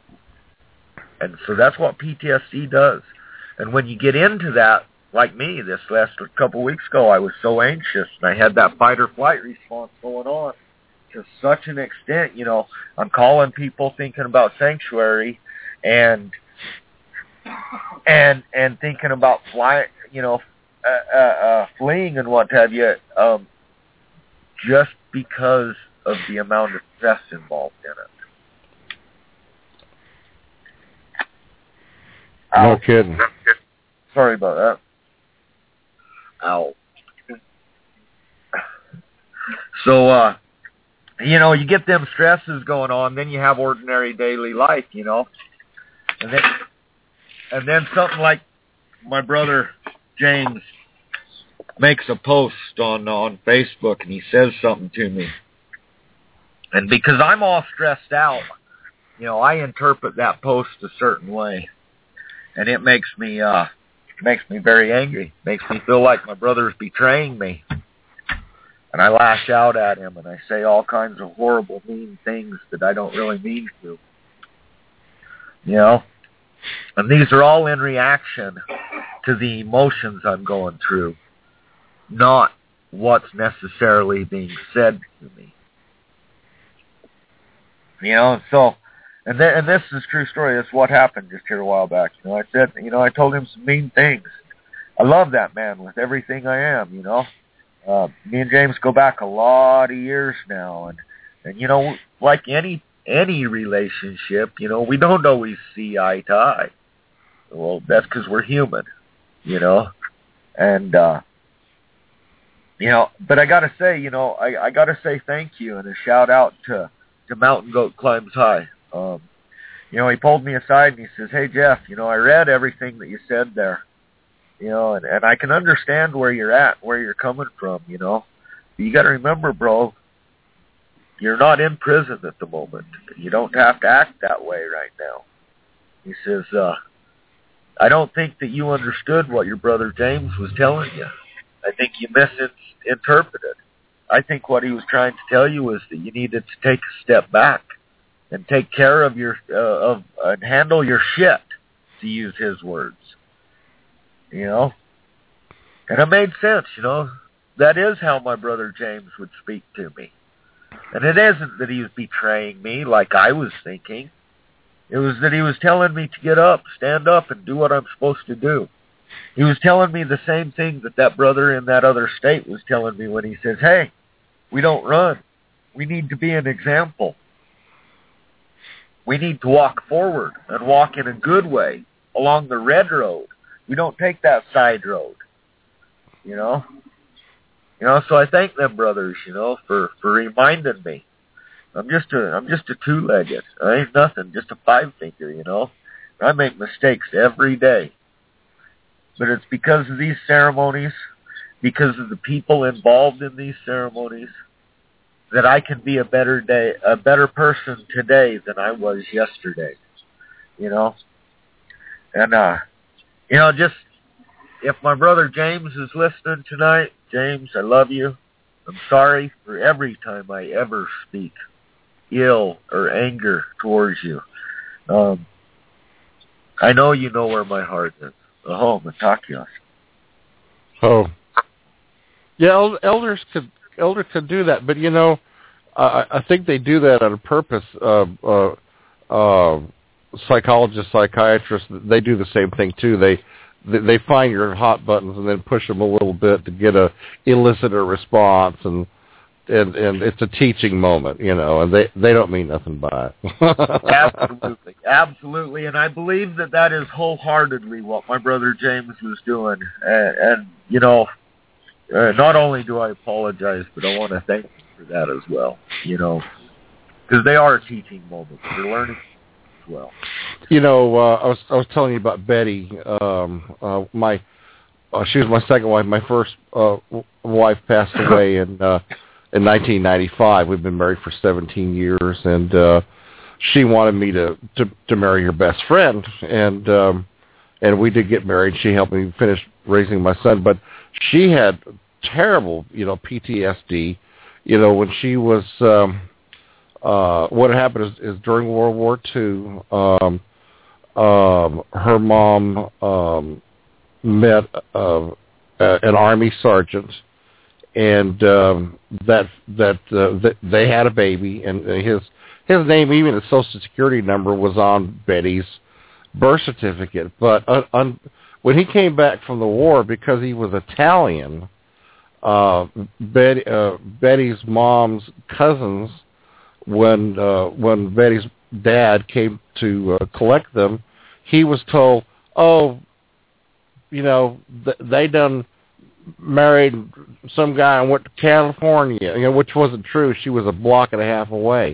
And so that's what P T S D does. And when you get into that, like me, this last couple of weeks ago, I was so anxious, and I had that fight-or-flight response going on to such an extent. You know, I'm calling people thinking about sanctuary, and and and thinking about fly, you know, uh, uh, uh, fleeing and what have you, um, just because of the amount of stress involved in it. No Ow. kidding. Sorry about that. Ow. So, uh, you know, you get them stresses going on, then you have ordinary daily life, you know. And then and then something like my brother James makes a post on on Facebook, and he says something to me. And because I'm all stressed out, you know, I interpret that post a certain way. And it makes me uh, makes me very angry. Makes me feel like my brother's betraying me. And I lash out at him, and I say all kinds of horrible, mean things that I don't really mean to. You know? And these are all in reaction to the emotions I'm going through, not what's necessarily being said to me. You know, so, And then, and this is a true story. That's what happened just here a while back. You know, I said, you know, I told him some mean things. I love that man with everything I am, you know. Uh, me and James go back a lot of years now, and, and you know, like any any relationship, you know, we don't always see eye to eye. Well, that's because we're human, you know. And, uh, you know, but I got to say, you know, I, I got to say thank you and a shout out to, to Mountain Goat Climbs High. Um, you know, he pulled me aside and he says, hey, Jeff, you know, I read everything that you said there. You know, and, and I can understand where you're at, where you're coming from, you know. But you got to remember, bro, you're not in prison at the moment. You don't have to act that way right now. He says, uh, I don't think that you understood what your brother James was telling you. I think you misinterpreted. I think what he was trying to tell you was that you needed to take a step back and take care of your, uh, of, uh, and handle your shit, to use his words. You know, and it made sense, you know. That is how my brother James would speak to me. And it isn't that he was betraying me like I was thinking. It was that he was telling me to get up, stand up, and do what I'm supposed to do. He was telling me the same thing that that brother in that other state was telling me when he says, hey, we don't run. We need to be an example. We need to walk forward and walk in a good way along the red road. We don't take that side road, you know. You know, so I thank them brothers, you know, for, for reminding me. I'm just a I'm just a two-legged. I ain't nothing, just a five-finger, you know. I make mistakes every day. But it's because of these ceremonies, because of the people involved in these ceremonies, that I can be a better day, a better person today than I was yesterday, you know. And, uh, you know, just, if my brother James is listening tonight, James, I love you. I'm sorry for every time I ever speak ill or anger towards you. Um, I know you know where my heart is. Oh, Matakios. Oh. Yeah, elders could elders could do that, but, you know, I, I think they do that on purpose. Uh, uh, uh, psychologists, psychiatrists, they do the same thing too. They they find your hot buttons and then push them a little bit to get a elicit a response, and and and it's a teaching moment, you know, and they they don't mean nothing by it. Absolutely, absolutely, and I believe that that is wholeheartedly what my brother James was doing, and, and you know, uh, not only do I apologize, but I want to thank him for that as well, you know, because they are teaching moments. They're learning. Well, you know, uh, I was I was telling you about Betty. Um, uh, my uh, she was my second wife. My first uh, wife passed away in uh, in nineteen ninety-five. We've been married for seventeen years, and uh, she wanted me to, to, to marry her best friend, and um, and we did get married. She helped me finish raising my son, but she had terrible, you know, P T S D. You know, when she was. Um, Uh, what happened is, is during World War Two, um, um, her mom um, met uh, an Army sergeant, and um, that that uh, th- they had a baby, and his his name, even his Social Security number, was on Betty's birth certificate. But uh, un- when he came back from the war, because he was Italian, uh, Betty, uh, Betty's mom's cousins. When uh, when Betty's dad came to uh, collect them, he was told, "Oh, you know, th- they done married some guy and went to California," you know, which wasn't true. She was a block and a half away,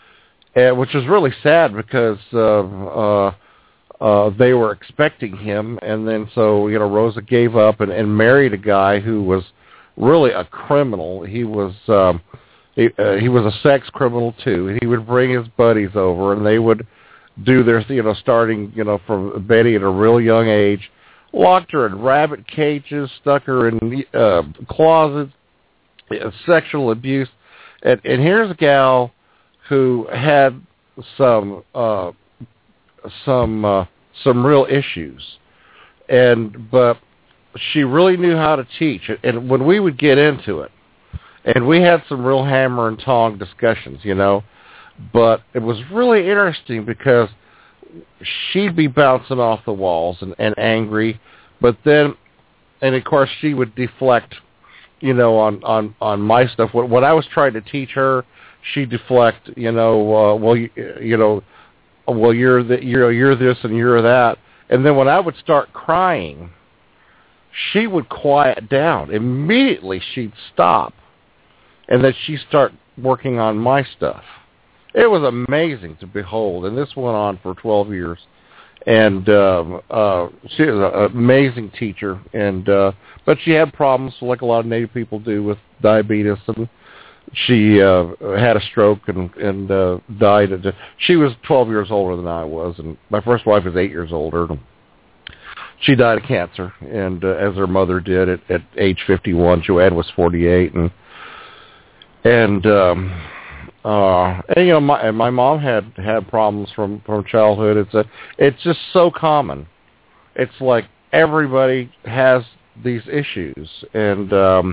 and which was really sad because uh, uh, uh, they were expecting him, and then so you know Rosa gave up and, and married a guy who was really a criminal. He was. Um, He, uh, he was a sex criminal too. He would bring his buddies over, and they would do their, you know, starting, you know, from Betty at a real young age, locked her in rabbit cages, stuck her in uh, closets, uh, sexual abuse, and, and here's a gal who had some uh, some uh, some real issues, and but she really knew how to teach. And when we would get into it. And we had some real hammer and tong discussions, you know. But it was really interesting because she'd be bouncing off the walls and, and angry, but then, and of course she would deflect, you know, on, on, on my stuff. What, what I was trying to teach her, she'd deflect, you know, uh, well, you, you know, well, you're the, you're, you're this and you're that. And then when I would start crying, she would quiet down. Immediately she'd stop, and then she'd start working on my stuff. It was amazing to behold, and this went on for twelve years. And um, uh, she was an amazing teacher, and uh, but she had problems like a lot of Native people do with diabetes, and she uh, had a stroke and, and uh, died. At, she was twelve years older than I was, and my first wife was eight years older. She died of cancer, and uh, as her mother did at, at age fifty-one. Joanne was forty-eight, and and. Um, Uh, and, you know, my and my mom had had problems from, from childhood. It's a, it's just so common. It's like everybody has these issues, and um,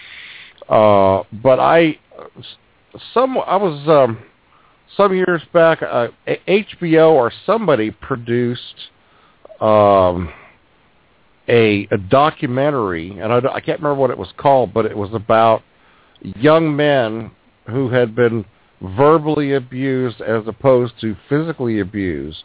uh, but I, some I was um, some years back, uh, H B O or somebody produced um, a a documentary, and I, I can't remember what it was called, but it was about young men who had been verbally abused as opposed to physically abused.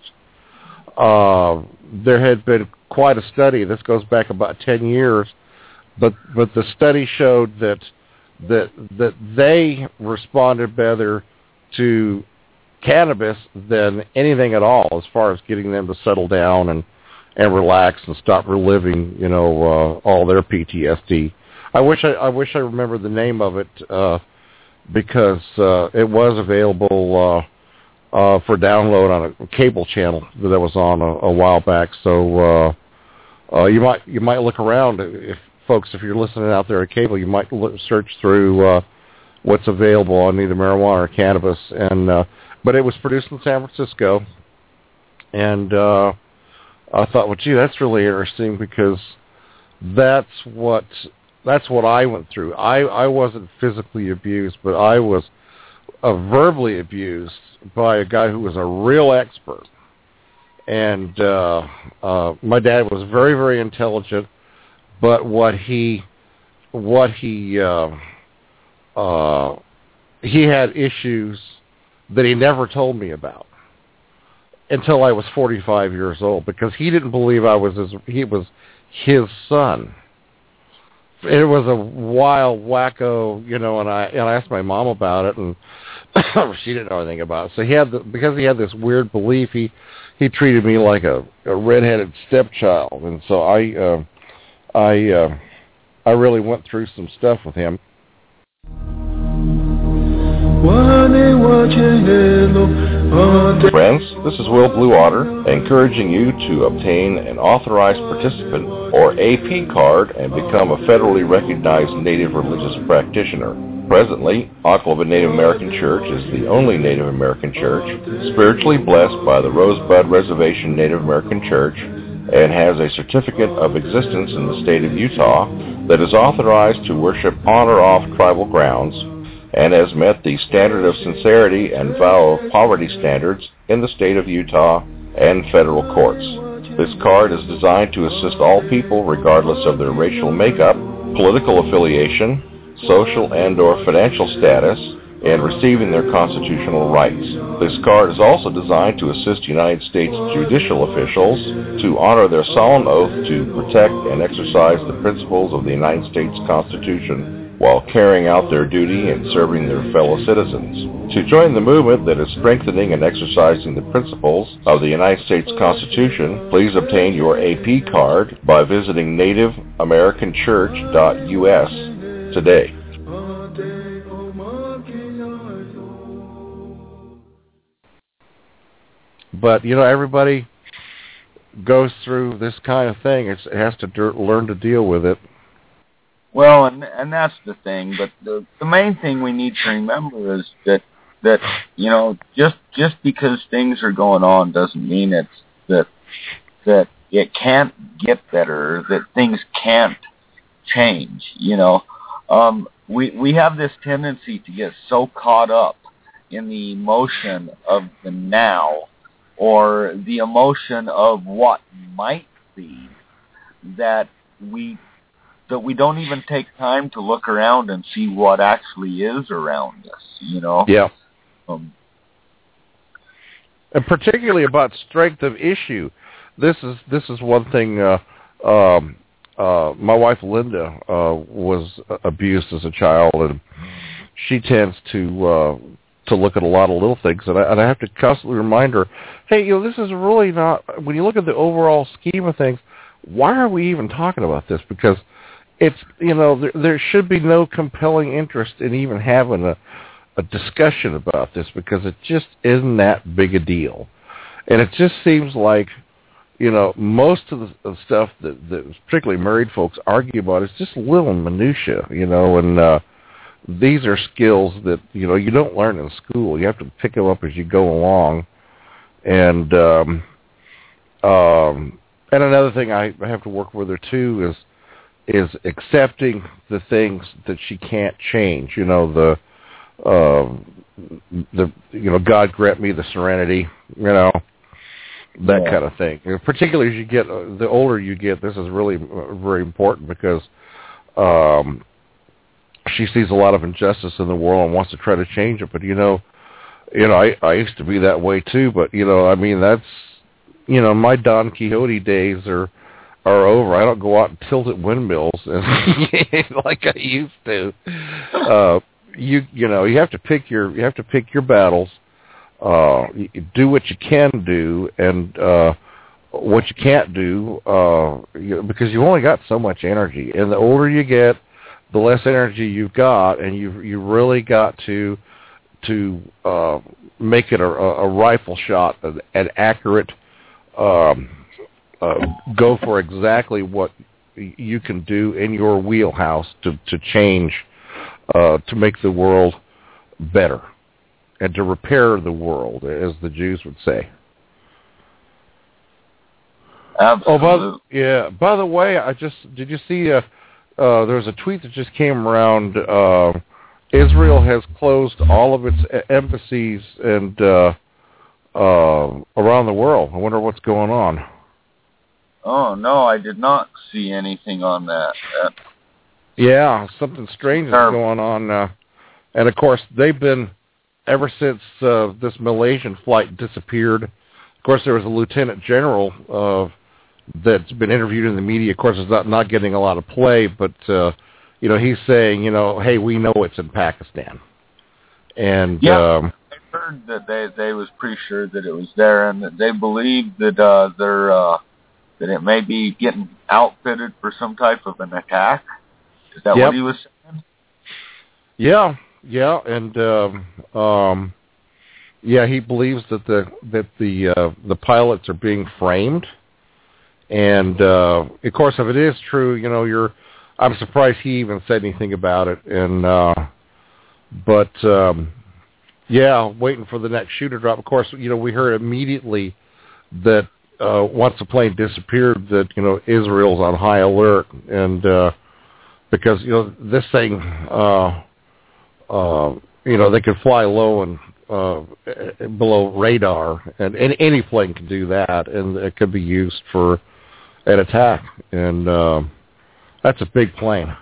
Uh, there had been quite a study. This goes back about ten years, but but the study showed that that that they responded better to cannabis than anything at all, as far as getting them to settle down and and relax and stop reliving, you know, uh, all their P T S D. I wish I, I wish I remember the name of it. Uh, because uh, it was available uh, uh, for download on a cable channel that was on a, a while back. So uh, uh, you might you might look around, if folks, if you're listening out there at cable, you might look, search through uh, what's available on either marijuana or cannabis. And uh, but it was produced in San Francisco, and uh, I thought, well, gee, that's really interesting, because that's what. That's what I went through. I, I wasn't physically abused, but I was uh, verbally abused by a guy who was a real expert. And uh, uh, my dad was very, very intelligent, but what he, what he, uh, uh, he had issues that he never told me about until I was forty-five years old, because he didn't believe I was his, he was his son. It was a wild, wacko, you know, and I and I asked my mom about it, and she didn't know anything about it. So he had the, because he had this weird belief, he he treated me like a, a redheaded stepchild, and so I uh, I uh, I really went through some stuff with him. Friends, this is Will Bluewater, encouraging you to obtain an authorized participant or A P card and become a federally recognized Native religious practitioner. Presently, Oklahoma Native American Church is the only Native American church spiritually blessed by the Rosebud Reservation Native American Church, and has a certificate of existence in the state of Utah that is authorized to worship on or off tribal grounds, and has met the standard of sincerity and vow of poverty standards in the state of Utah and federal courts. This card is designed to assist all people regardless of their racial makeup, political affiliation, social and or financial status, in receiving their constitutional rights. This card is also designed to assist United States judicial officials to honor their solemn oath to protect and exercise the principles of the United States Constitution while carrying out their duty and serving their fellow citizens. To join the movement that is strengthening and exercising the principles of the United States Constitution, please obtain your A P card by visiting native american church dot U S today. But, you know, everybody goes through this kind of thing. It's, it has to de- learn to deal with it. Well, and and that's the thing. But the the main thing we need to remember is that that you know just just because things are going on doesn't mean it's that that it can't get better. That things can't change. You know, um, we we have this tendency to get so caught up in the emotion of the now, or the emotion of what might be, that we that we don't even take time to look around and see what actually is around us, you know? Yeah. Um, and particularly about strength of issue. This is this is one thing. Uh, um, uh, my wife Linda uh, was abused as a child, and she tends to uh, to look at a lot of little things, and I, and I have to constantly remind her, hey, you know, this is really not. When you look at the overall scheme of things, why are we even talking about this? Because it's, you know, there, there should be no compelling interest in even having a, a discussion about this, because it just isn't that big a deal. And it just seems like, you know, most of the, the stuff that, that particularly married folks argue about is just little minutia, you know, and uh, these are skills that, you know, you don't learn in school. You have to pick them up as you go along. And um, um, and another thing I have to work with her, too, is is accepting the things that she can't change. You know, the, uh, the you know, God grant me the serenity, you know, that yeah. kind of thing. You know, particularly as you get, uh, the older you get, this is really uh, very important, because um, she sees a lot of injustice in the world and wants to try to change it. But, you know, you know, I, I used to be that way too, but, you know, I mean, that's, you know, my Don Quixote days are, are over. I don't go out and tilt at windmills and like I used to. Uh, you, you know, you have to pick your, you have to pick your battles, uh, you do what you can do, and, uh, what you can't do, uh, you, because you've only got so much energy, and the older you get, the less energy you've got, and you you really got to to uh, make it a, a rifle shot, an, an accurate, um, uh, go for exactly what you can do in your wheelhouse to to change, uh, to make the world better, and to repair the world, as the Jews would say. Absolutely. Oh, by the, yeah. By the way, I just did you see? Uh, uh, there was a tweet that just came around. Uh, Israel has closed all of its embassies and uh, uh, around the world. I wonder what's going on. Oh no, I did not see anything on that. Uh, yeah, something strange is going on, uh, and of course they've been ever since uh, this Malaysian flight disappeared. Of course, there was a lieutenant general uh, that's been interviewed in the media. Of course, it's not, not getting a lot of play, but, uh, you know, he's saying, you know, hey, we know it's in Pakistan. And yeah, um, I heard that they they was pretty sure that it was there, and that they believe that uh, they're uh, that it may be getting outfitted for some type of an attack. Is that yep. what he was saying? Yeah, yeah, and um, um, yeah, he believes that the that the uh, the pilots are being framed. And, uh, of course, if it is true, you know, you're, I'm surprised he even said anything about it. And, uh, but, um, yeah, waiting for the next shoe to drop. Of course, you know, we heard immediately that, uh, once the plane disappeared, that, you know, Israel's on high alert. And, uh, because, you know, this thing, uh, uh, you know, they could fly low and, uh, below radar, and any, any plane can do that. And it could be used for an attack, and uh, that's a big plane.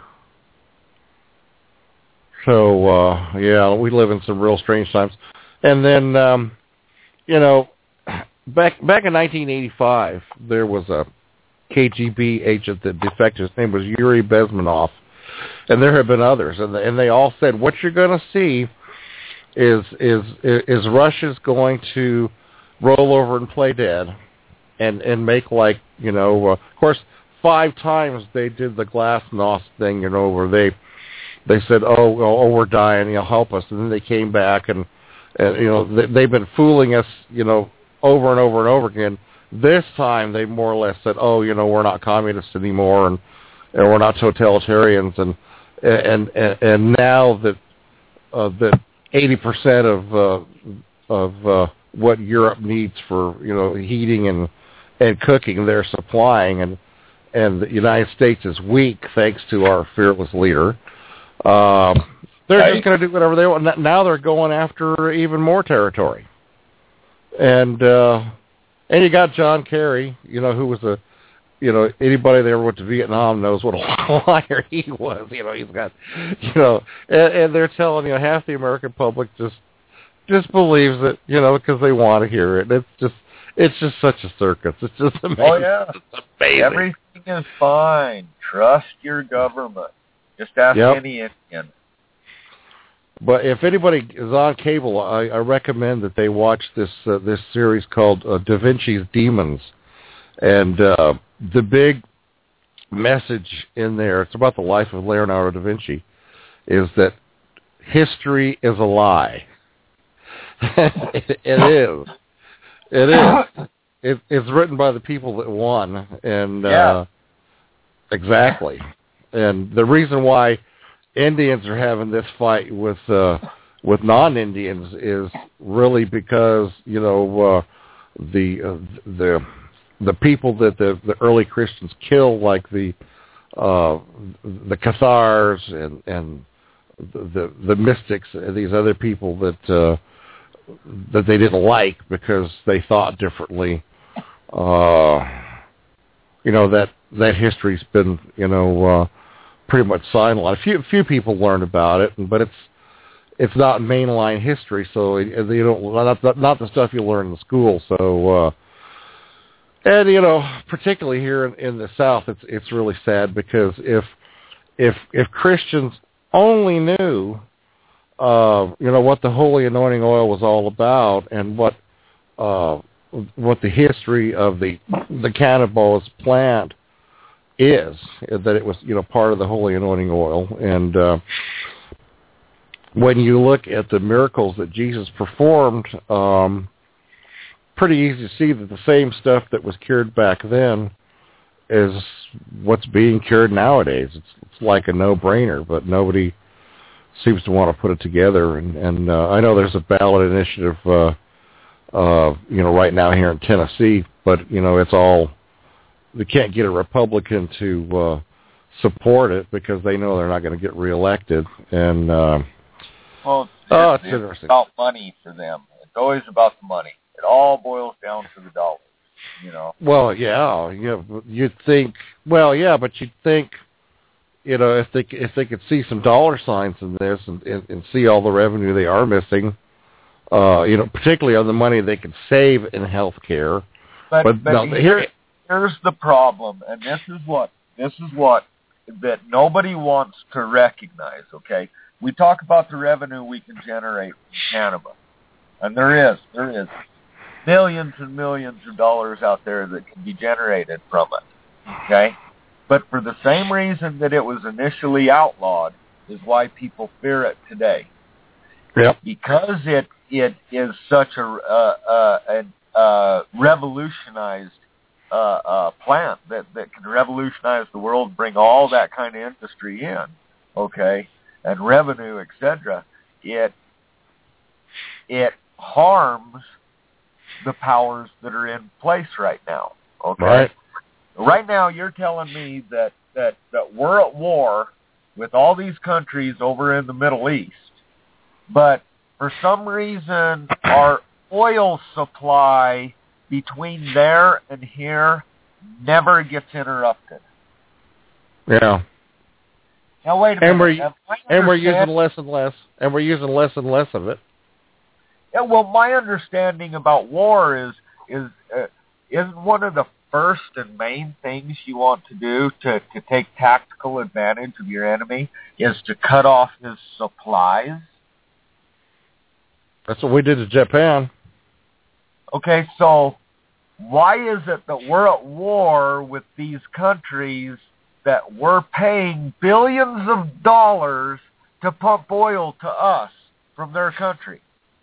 So, uh, yeah, we live in some real strange times. And then, um, you know, back back in nineteen eighty-five, there was a K G B agent that defected. His name was Yuri Bezmenov, and there have been others, and and they all said, what you're going to see is is is Russia's going to roll over and play dead. And, and make like, you know, uh, of course, five times they did the glasnost thing, you know, where they they said, oh, oh, we're dying, you know, help us. And then they came back and, and you know, they, they've been fooling us, you know, over and over and over again. This time they more or less said, oh, you know, we're not communists anymore, and, and we're not totalitarians. And and and, and now that uh, that eighty percent of uh, of uh, what Europe needs for, you know, heating and and cooking, they're supplying, and and the United States is weak thanks to our fearless leader. Um, They're right. just going to do whatever they want. Now they're going after even more territory. And uh, and you got John Kerry, you know, who was a, you know, anybody that ever went to Vietnam knows what a liar he was. You know, he's got, you know, and, and they're telling you, half the American public just just believes it, you know, because they want to hear it. It's just, it's just such a circus. It's just amazing. Oh yeah, it's amazing. Everything is fine. Trust your government. Just ask yep. any Indian. But if anybody is on cable, I, I recommend that they watch this uh, this series called uh, Da Vinci's Demons. And uh, the big message in there, it's about the life of Leonardo da Vinci, is that history is a lie. it, it is. It is. It, it's written by the people that won. And yeah. uh, exactly. And the reason why Indians are having this fight with uh, with non-Indians is really because, you know, uh, the uh, the the people that the, the early Christians killed, like the uh, the Cathars and and the the mystics, and these other people that uh, that they didn't like because they thought differently. Uh, you know, that that history's been, you know, uh, pretty much sidelined. A few few people learned about it, but it's it's not mainline history, so you don't not, not the stuff you learn in school. So, uh, and you know, particularly here in, in the South, it's it's really sad because if if if Christians only knew, uh, you know, what the holy anointing oil was all about and what uh, what the history of the the cannabis plant is, that it was, you know, part of the holy anointing oil. And uh, when you look at the miracles that Jesus performed, um, pretty easy to see that the same stuff that was cured back then is what's being cured nowadays. It's, it's like a no-brainer, but nobody seems to want to put it together. And, and uh, I know there's a ballot initiative, uh, uh, you know, right now here in Tennessee, but, you know, it's all, they can't get a Republican to uh, support it because they know they're not going to get reelected. And uh, well, it's, oh, it's, it's interesting. about money for them. It's always about the money. It all boils down to the dollars, you know. Well, yeah, yeah. You'd think, well, yeah, but you'd think, you know, if they if they could see some dollar signs in this and, and, and see all the revenue they are missing, uh, you know, particularly on the money they could save in health care. But, but, but no, here, here, here's the problem, and this is what this is what that nobody wants to recognize. Okay, we talk about the revenue we can generate from cannabis, and there is there is millions and millions of dollars out there that can be generated from it. Okay, but for the same reason that it was initially outlawed is why people fear it today. Yep. Because it it is such a uh, uh, an uh, revolutionized uh, uh, plant that, that can revolutionize the world, bring all that kind of industry in, okay, and revenue, et cetera. It it harms the powers that are in place right now. Okay, right, right now you're telling me that, that, that we're at war with all these countries over in the Middle East, but for some reason our oil supply between there and here never gets interrupted. Yeah. Now wait a and minute. We're, and we're using less and less, and we're using less and less of it. Yeah, well, my understanding about war is is uh, isn't one of the first and main things you want to do to, to take tactical advantage of your enemy is to cut off his supplies. That's what we did to Japan. Okay, so why is it that we're at war with these countries that we're paying billions of dollars to pump oil to us from their country?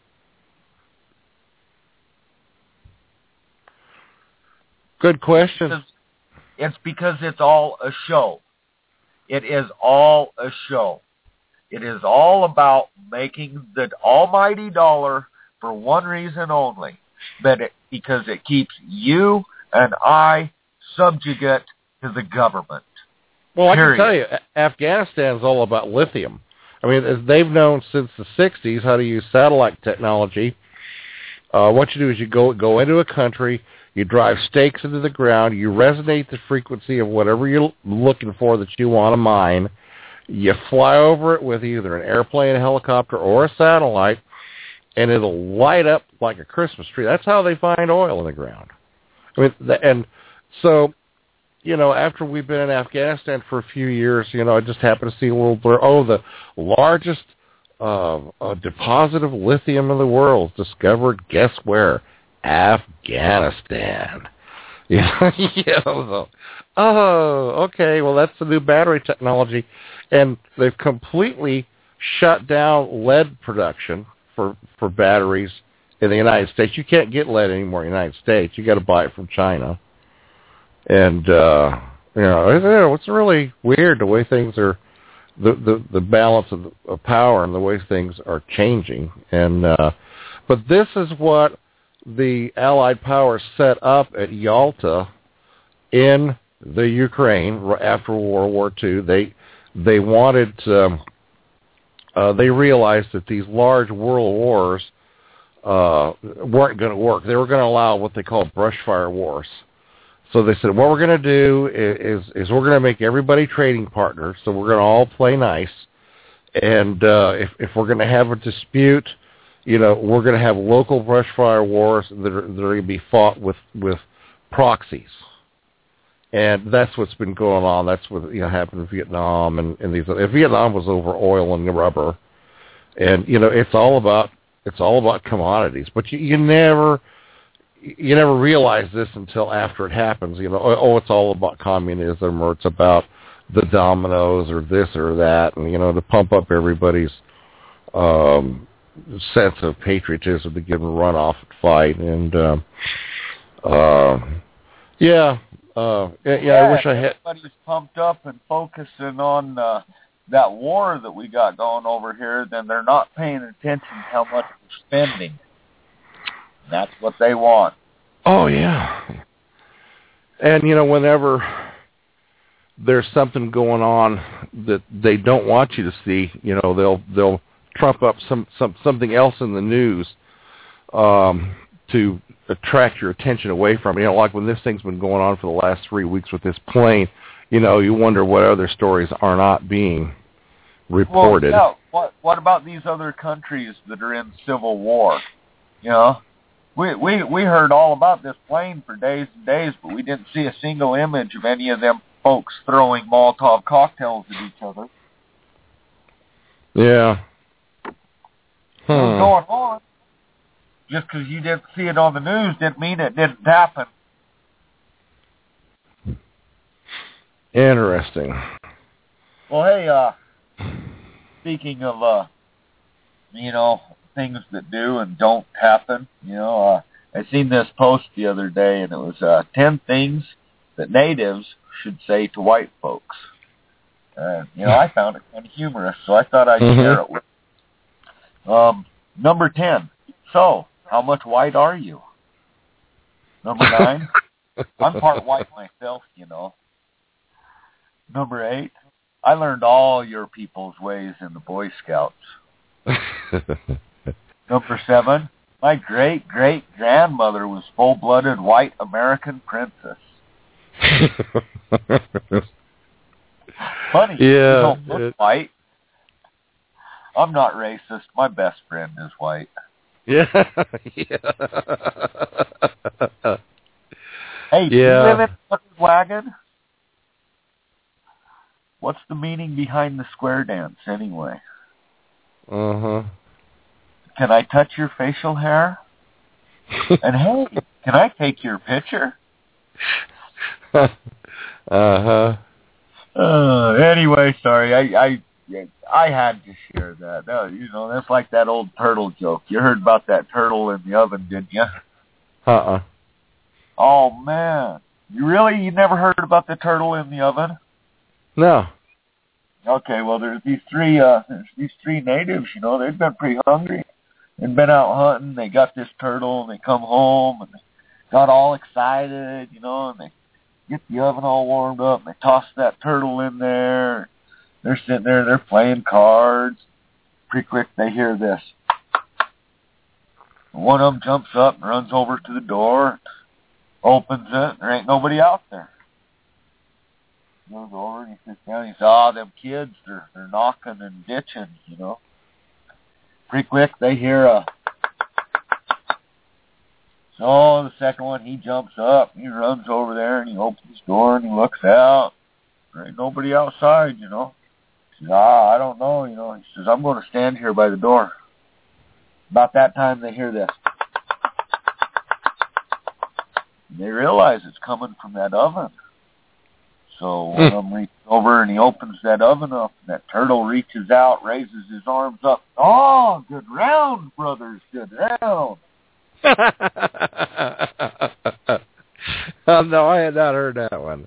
Good question. It's because it's all a show. It is all a show. It is all about making the almighty dollar for one reason only, but it, because it keeps you and I subjugate to the government. Well, I Period. can tell you, Afghanistan's all about lithium. I mean, as they've known since the sixties how to use satellite technology. Uh, what you do is you go go into a country, you drive stakes into the ground, you resonate the frequency of whatever you're looking for that you want to mine. You fly over it with either an airplane, a helicopter, or a satellite, and it'll light up like a Christmas tree. That's how they find oil in the ground. I mean, the, and so, you know, after we've been in Afghanistan for a few years, you know, I just happened to see a little blur. Oh, the largest uh, uh, deposit of lithium in the world discovered, guess where? Afghanistan. Yeah, you know, so, oh, okay, well, that's the new battery technology. And they've completely shut down lead production for, for batteries in the United States. You can't get lead anymore in the United States. You got to buy it from China. And, uh, you know, it's really weird the way things are, the, the, the balance of, of power and the way things are changing. And, uh, but this is what the Allied powers set up at Yalta in the Ukraine after World War Two. They they wanted um, uh, they realized that these large world wars uh, weren't going to work. They were going to allow what they call brush fire wars. So they said, what we're going to do is is we're going to make everybody trading partners. So we're going to all play nice, and uh, if if we're going to have a dispute, you know, we're going to have local brush fire wars that are, that are going to be fought with, with proxies. And that's what's been going on. That's what, you know, happened in Vietnam and, and these. Vietnam was over oil and rubber, and you know, it's all about it's all about commodities. But you, you never you never realize this until after it happens. You know, oh, it's all about communism, or it's about the dominoes, or this or that, and you know, to pump up everybody's um, sense of patriotism to give them a run off and fight. And um, uh, yeah. Uh, yeah, yeah, I wish I had. Everybody's pumped up and focusing on uh, that war that we got going over here, then they're not paying attention to how much we're spending. And that's what they want. Oh, yeah. And, you know, whenever there's something going on that they don't want you to see, you know, they'll they'll trump up some, some something else in the news um, to attract your attention away from it. You know, like when this thing's been going on for the last three weeks with this plane, you know, you wonder what other stories are not being reported. Well, yeah. What what about these other countries that are in civil war? You know, we we we heard all about this plane for days and days, but we didn't see a single image of any of them folks throwing Molotov cocktails at each other. Yeah. Hmm. What's going on? Just because you didn't see it on the news didn't mean it didn't happen. Interesting. Well, hey, uh, speaking of, uh, you know, things that do and don't happen, you know, uh, I seen this post the other day, and it was uh, ten things that natives should say to white folks. Uh, you know, I found it kind of humorous, so I thought I'd mm-hmm. share it with you. Um, number ten. So, how much white are you? Number nine, I'm part white myself, you know. Number eight, I learned all your people's ways in the Boy Scouts. Number seven, my great-great-grandmother was full-blooded white American princess. Funny, yeah, you don't look it, white. I'm not racist. My best friend is white. Yeah. yeah. Hey, do yeah. you live in a wagon? What's the meaning behind the square dance, anyway? Uh-huh. Can I touch your facial hair? And hey, can I take your picture? uh-huh. Uh, anyway, sorry, I, I I had to share that. that. You know, that's like that old turtle joke. You heard about that turtle in the oven, didn't you? Uh-uh. Oh, man. You really? You never heard about the turtle in the oven? No. Okay, well, there's these three, uh, there's these three natives, you know, they've been pretty hungry. They've been out hunting, they got this turtle, and they come home, and they got all excited, you know, and they get the oven all warmed up, and they toss that turtle in there. They're sitting there, they're playing cards. Pretty quick, they hear this. One of them jumps up and runs over to the door, opens it, and there ain't nobody out there. Goes over and he sits down and he says, oh, them kids, they're, they're knocking and ditching, you know. Pretty quick, they hear a... So the second one, he jumps up, he runs over there, and he opens his door, and he looks out. There ain't nobody outside, you know. He says, ah, I don't know, you know. He says, I'm going to stand here by the door. About that time, they hear this. And they realize it's coming from that oven. So one of them reaches over, and he opens that oven up, and that turtle reaches out, raises his arms up. Oh, good round, brothers, good round. Oh, no, I had not heard that one.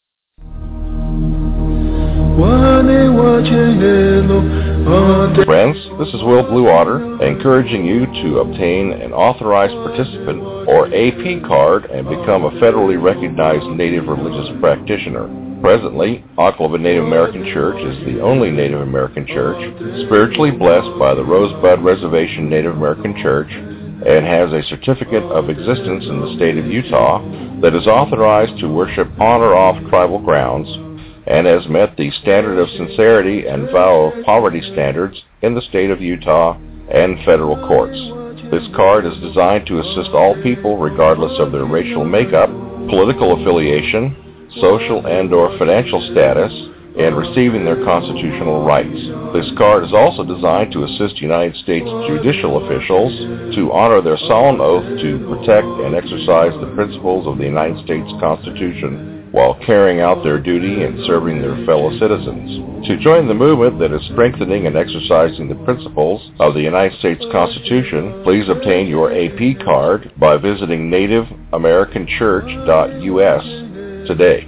Friends, this is Will Bluewater, encouraging you to obtain an authorized participant or A P card and become a federally recognized Native religious practitioner. Presently, Oklahoma Native American Church is the only Native American church spiritually blessed by the Rosebud Reservation Native American Church and has a certificate of existence in the state of Utah that is authorized to worship on or off tribal grounds and has met the standard of sincerity and vow of poverty standards in the state of Utah and federal courts. This card is designed to assist all people regardless of their racial makeup, political affiliation, social and or financial status, and receiving their constitutional rights. This card is also designed to assist United States judicial officials to honor their solemn oath to protect and exercise the principles of the United States Constitution while carrying out their duty and serving their fellow citizens. To join the movement that is strengthening and exercising the principles of the United States Constitution, please obtain your A P card by visiting native american church dot U S today.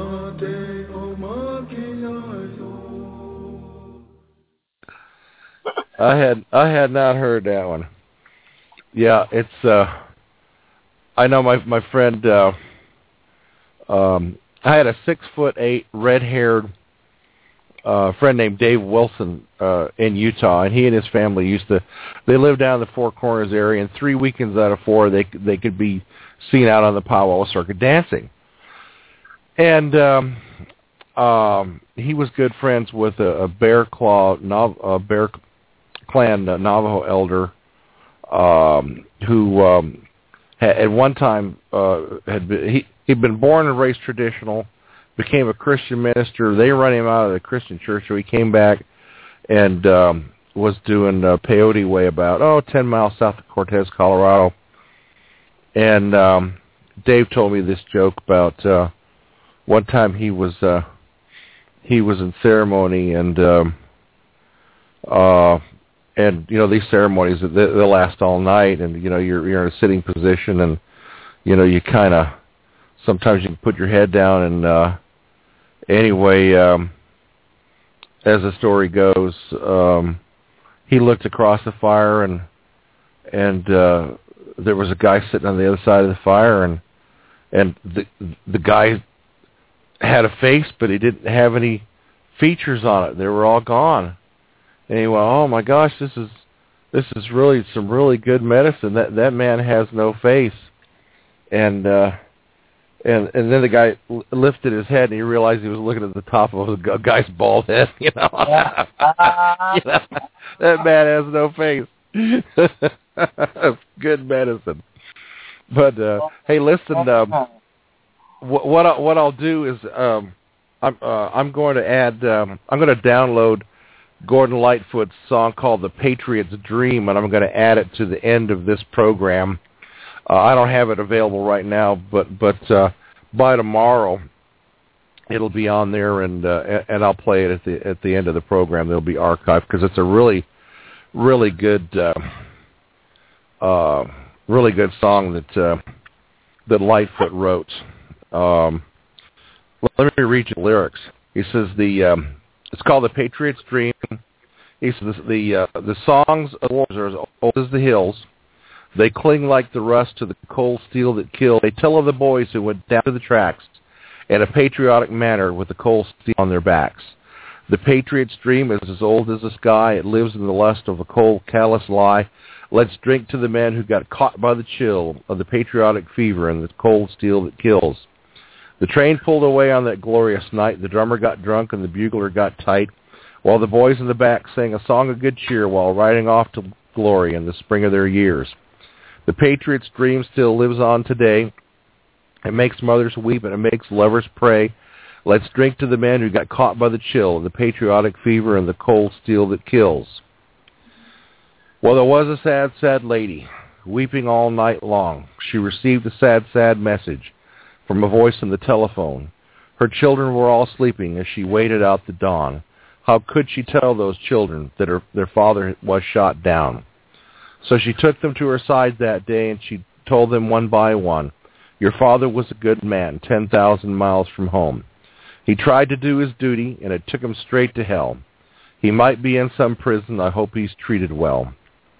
I had I had not heard that one. Yeah, it's uh I know my my friend uh um I had a six foot eight red haired uh friend named Dave Wilson uh in Utah, and he and his family used to they lived down in the Four Corners area, and three weekends out of four they they could be seen out on the Powwow Circuit dancing. And um um he was good friends with a, a Bear Claw Nav, a Bear Clan uh, Navajo elder um, who um, had, at one time uh, had been, he he'd been born and raised traditional, became a Christian minister. They run him out of the Christian church, so he came back and um, was doing uh, Peyote Way about oh ten miles south of Cortez, Colorado. And um, Dave told me this joke about uh, one time he was uh, he was in ceremony and. Um, uh, And, you know, these ceremonies, they, they'll last all night, and, you know, you're you're in a sitting position, and, you know, you kind of, sometimes you can put your head down, and uh, anyway, um, as the story goes, um, he looked across the fire, and and uh, there was a guy sitting on the other side of the fire, and and the the guy had a face, but he didn't have any features on it. They were all gone. And he went, oh my gosh, this is this is really some really good medicine. That that man has no face, and uh, and and then the guy l- lifted his head and he realized he was looking at the top of a guy's bald head. You know, you know that man has no face. Good medicine. But uh, hey, listen, um, what what, I, what I'll do is um, I'm uh, I'm going to add um, I'm going to download Gordon Lightfoot's song called The Patriot's Dream, and I'm going to add it to the end of this program. Uh, I don't have it available right now, but but uh, by tomorrow it'll be on there, and uh, and I'll play it at the at the end of the program. It'll be archived because it's a really really good uh, uh, really good song that uh, that Lightfoot wrote. Um, let me read you the lyrics. He says the um, It's called The Patriot's Dream. He says the uh, the songs of wars are as old as the hills. They cling like the rust to the cold steel that kills. They tell of the boys who went down to the tracks in a patriotic manner with the cold steel on their backs. The patriot's dream is as old as the sky. It lives in the lust of a cold, callous lie. Let's drink to the men who got caught by the chill of the patriotic fever and the cold steel that kills. The train pulled away on that glorious night. The drummer got drunk and the bugler got tight, while the boys in the back sang a song of good cheer while riding off to glory in the spring of their years. The patriot's dream still lives on today. It makes mothers weep and it makes lovers pray. Let's drink to the men who got caught by the chill of the patriotic fever and the cold steel that kills. Well, there was a sad, sad lady, weeping all night long. She received a sad, sad message from a voice in the telephone. Her children were all sleeping as she waited out the dawn. How could she tell those children that her, their father was shot down? So she took them to her side that day, and she told them one by one, your father was a good man, ten thousand miles from home. He tried to do his duty, and it took him straight to hell. He might be in some prison. I hope he's treated well.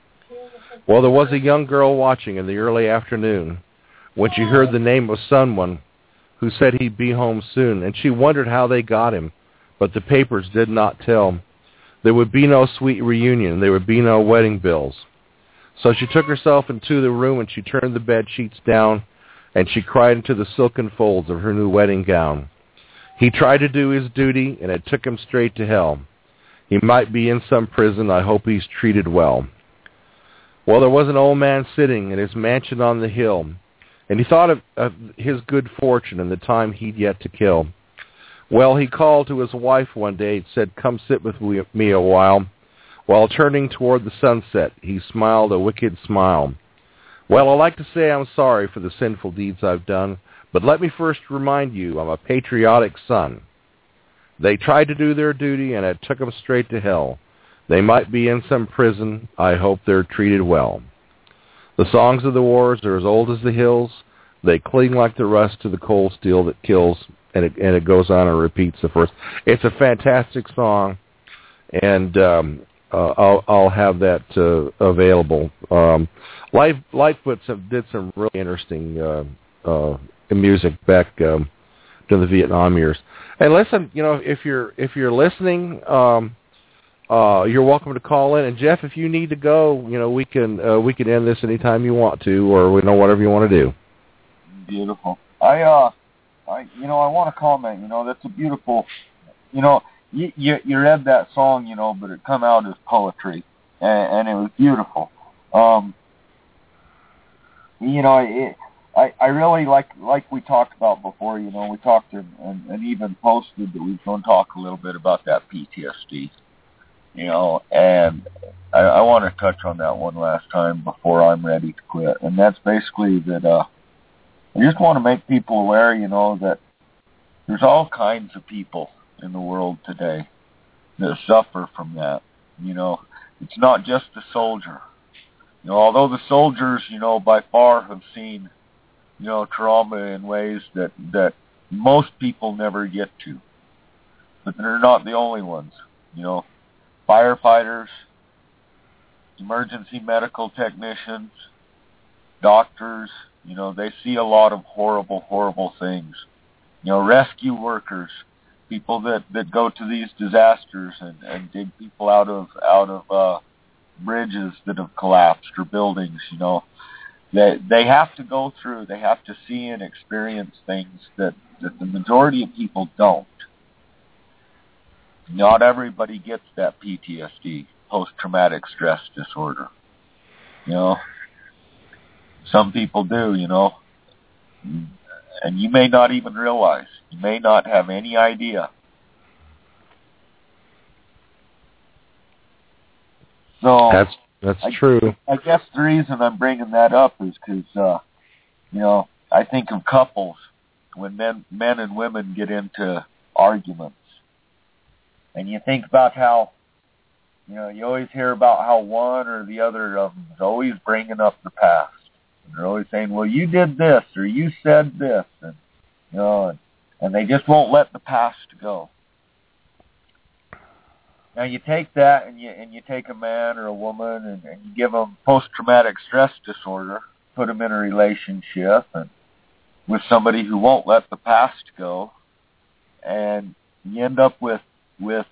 Well, there was a young girl watching in the early afternoon when she heard the name of someone who said he'd be home soon, and she wondered how they got him, but the papers did not tell. There would be no sweet reunion. There would be no wedding bills. So she took herself into the room, and she turned the bed sheets down, and she cried into the silken folds of her new wedding gown. He tried to do his duty, and it took him straight to hell. He might be in some prison. I hope he's treated well. Well, there was an old man sitting in his mansion on the hill, and he thought of, of his good fortune and the time he'd yet to kill. Well, he called to his wife one day and said, come sit with me a while. While turning toward the sunset, he smiled a wicked smile. Well, I like to say I'm sorry for the sinful deeds I've done, but let me first remind you I'm a patriotic son. They tried to do their duty, and it took them straight to hell. They might be in some prison. I hope they're treated well. The songs of the wars are as old as the hills. They cling like the rust to the cold steel that kills, and it, and it goes on and repeats the first. It's a fantastic song, and um, uh, I'll, I'll have that uh, available. Um, Light, Lightfoot some, did some really interesting uh, uh, music back um, during the Vietnam years. And listen, you know, if you're if you're listening. Um, Uh, you're welcome to call in, and Jeff, if you need to go, you know we can uh, we can end this anytime you want to, or we know whatever you want to do. Beautiful. I uh, I you know I want to comment. You know that's a beautiful. You know you you, you read that song, you know, but it come out as poetry, and, and it was beautiful. Um, you know, it, I I really like like we talked about before. You know, we talked and, and, and even posted that we was going to talk a little bit about that P T S D. You know, and I, I want to touch on that one last time before I'm ready to quit. And that's basically that uh, I just want to make people aware, you know, that there's all kinds of people in the world today that suffer from that. You know, it's not just the soldier. You know, although the soldiers, you know, by far have seen, you know, trauma in ways that, that most people never get to. But they're not the only ones, you know. Firefighters, emergency medical technicians, doctors, you know, they see a lot of horrible, horrible things. You know, rescue workers, people that, that go to these disasters and, and dig people out of out of uh, bridges that have collapsed or buildings, you know. They, they have to go through, they have to see and experience things that, that the majority of people don't. Not everybody gets that P T S D, post-traumatic stress disorder. You know, some people do, you know, and you may not even realize. You may not have any idea. So that's that's I, true. I guess the reason I'm bringing that up is because, uh, you know, I think of couples when men, men and women get into arguments. And you think about how, you know, you always hear about how one or the other of them is always bringing up the past. And they're always saying, well, you did this or you said this. And, you know, and, and they just won't let the past go. Now you take that and you and you take a man or a woman and, and you give them post-traumatic stress disorder, put them in a relationship and with somebody who won't let the past go, and you end up with with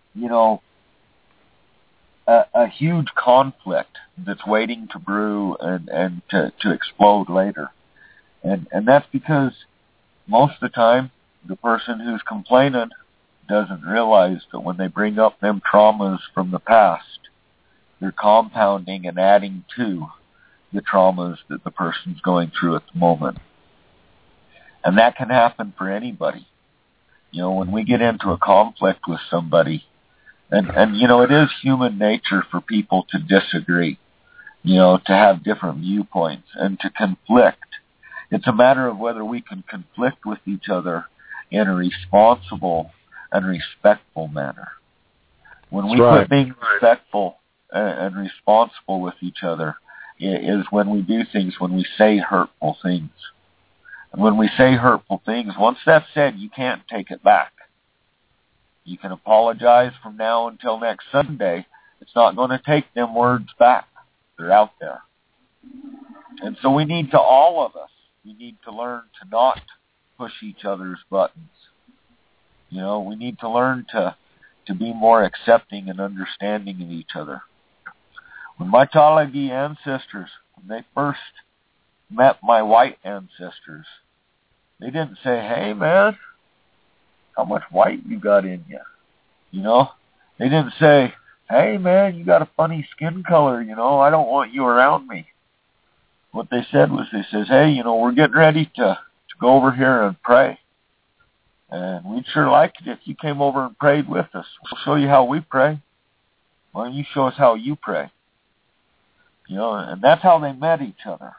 you know, a, a huge conflict that's waiting to brew and, and to, to explode later. And and that's because most of the time the person who's complaining doesn't realize that when they bring up them traumas from the past, they're compounding and adding to the traumas that the person's going through at the moment. And that can happen for anybody. You know, when we get into a conflict with somebody, and, and you know, it is human nature for people to disagree, you know, to have different viewpoints and to conflict. It's a matter of whether we can conflict with each other in a responsible and respectful manner. When we That's right. quit being respectful and responsible with each other is when we do things, when we say hurtful things. And when we say hurtful things, once that's said, you can't take it back. You can apologize from now until next Sunday. It's not going to take them words back. They're out there. And so we need to, all of us, we need to learn to not push each other's buttons. You know, we need to learn to, to be more accepting and understanding of each other. When my Talagi ancestors, when they first met my white ancestors, they didn't say, hey, man, how much white you got in you? You know, they didn't say, hey, man, you got a funny skin color, you know, I don't want you around me. What they said was, they says, hey, you know, we're getting ready to, to go over here and pray. And we'd sure like it if you came over and prayed with us. We'll show you how we pray. Why don't you show us how you pray? You know, and that's how they met each other.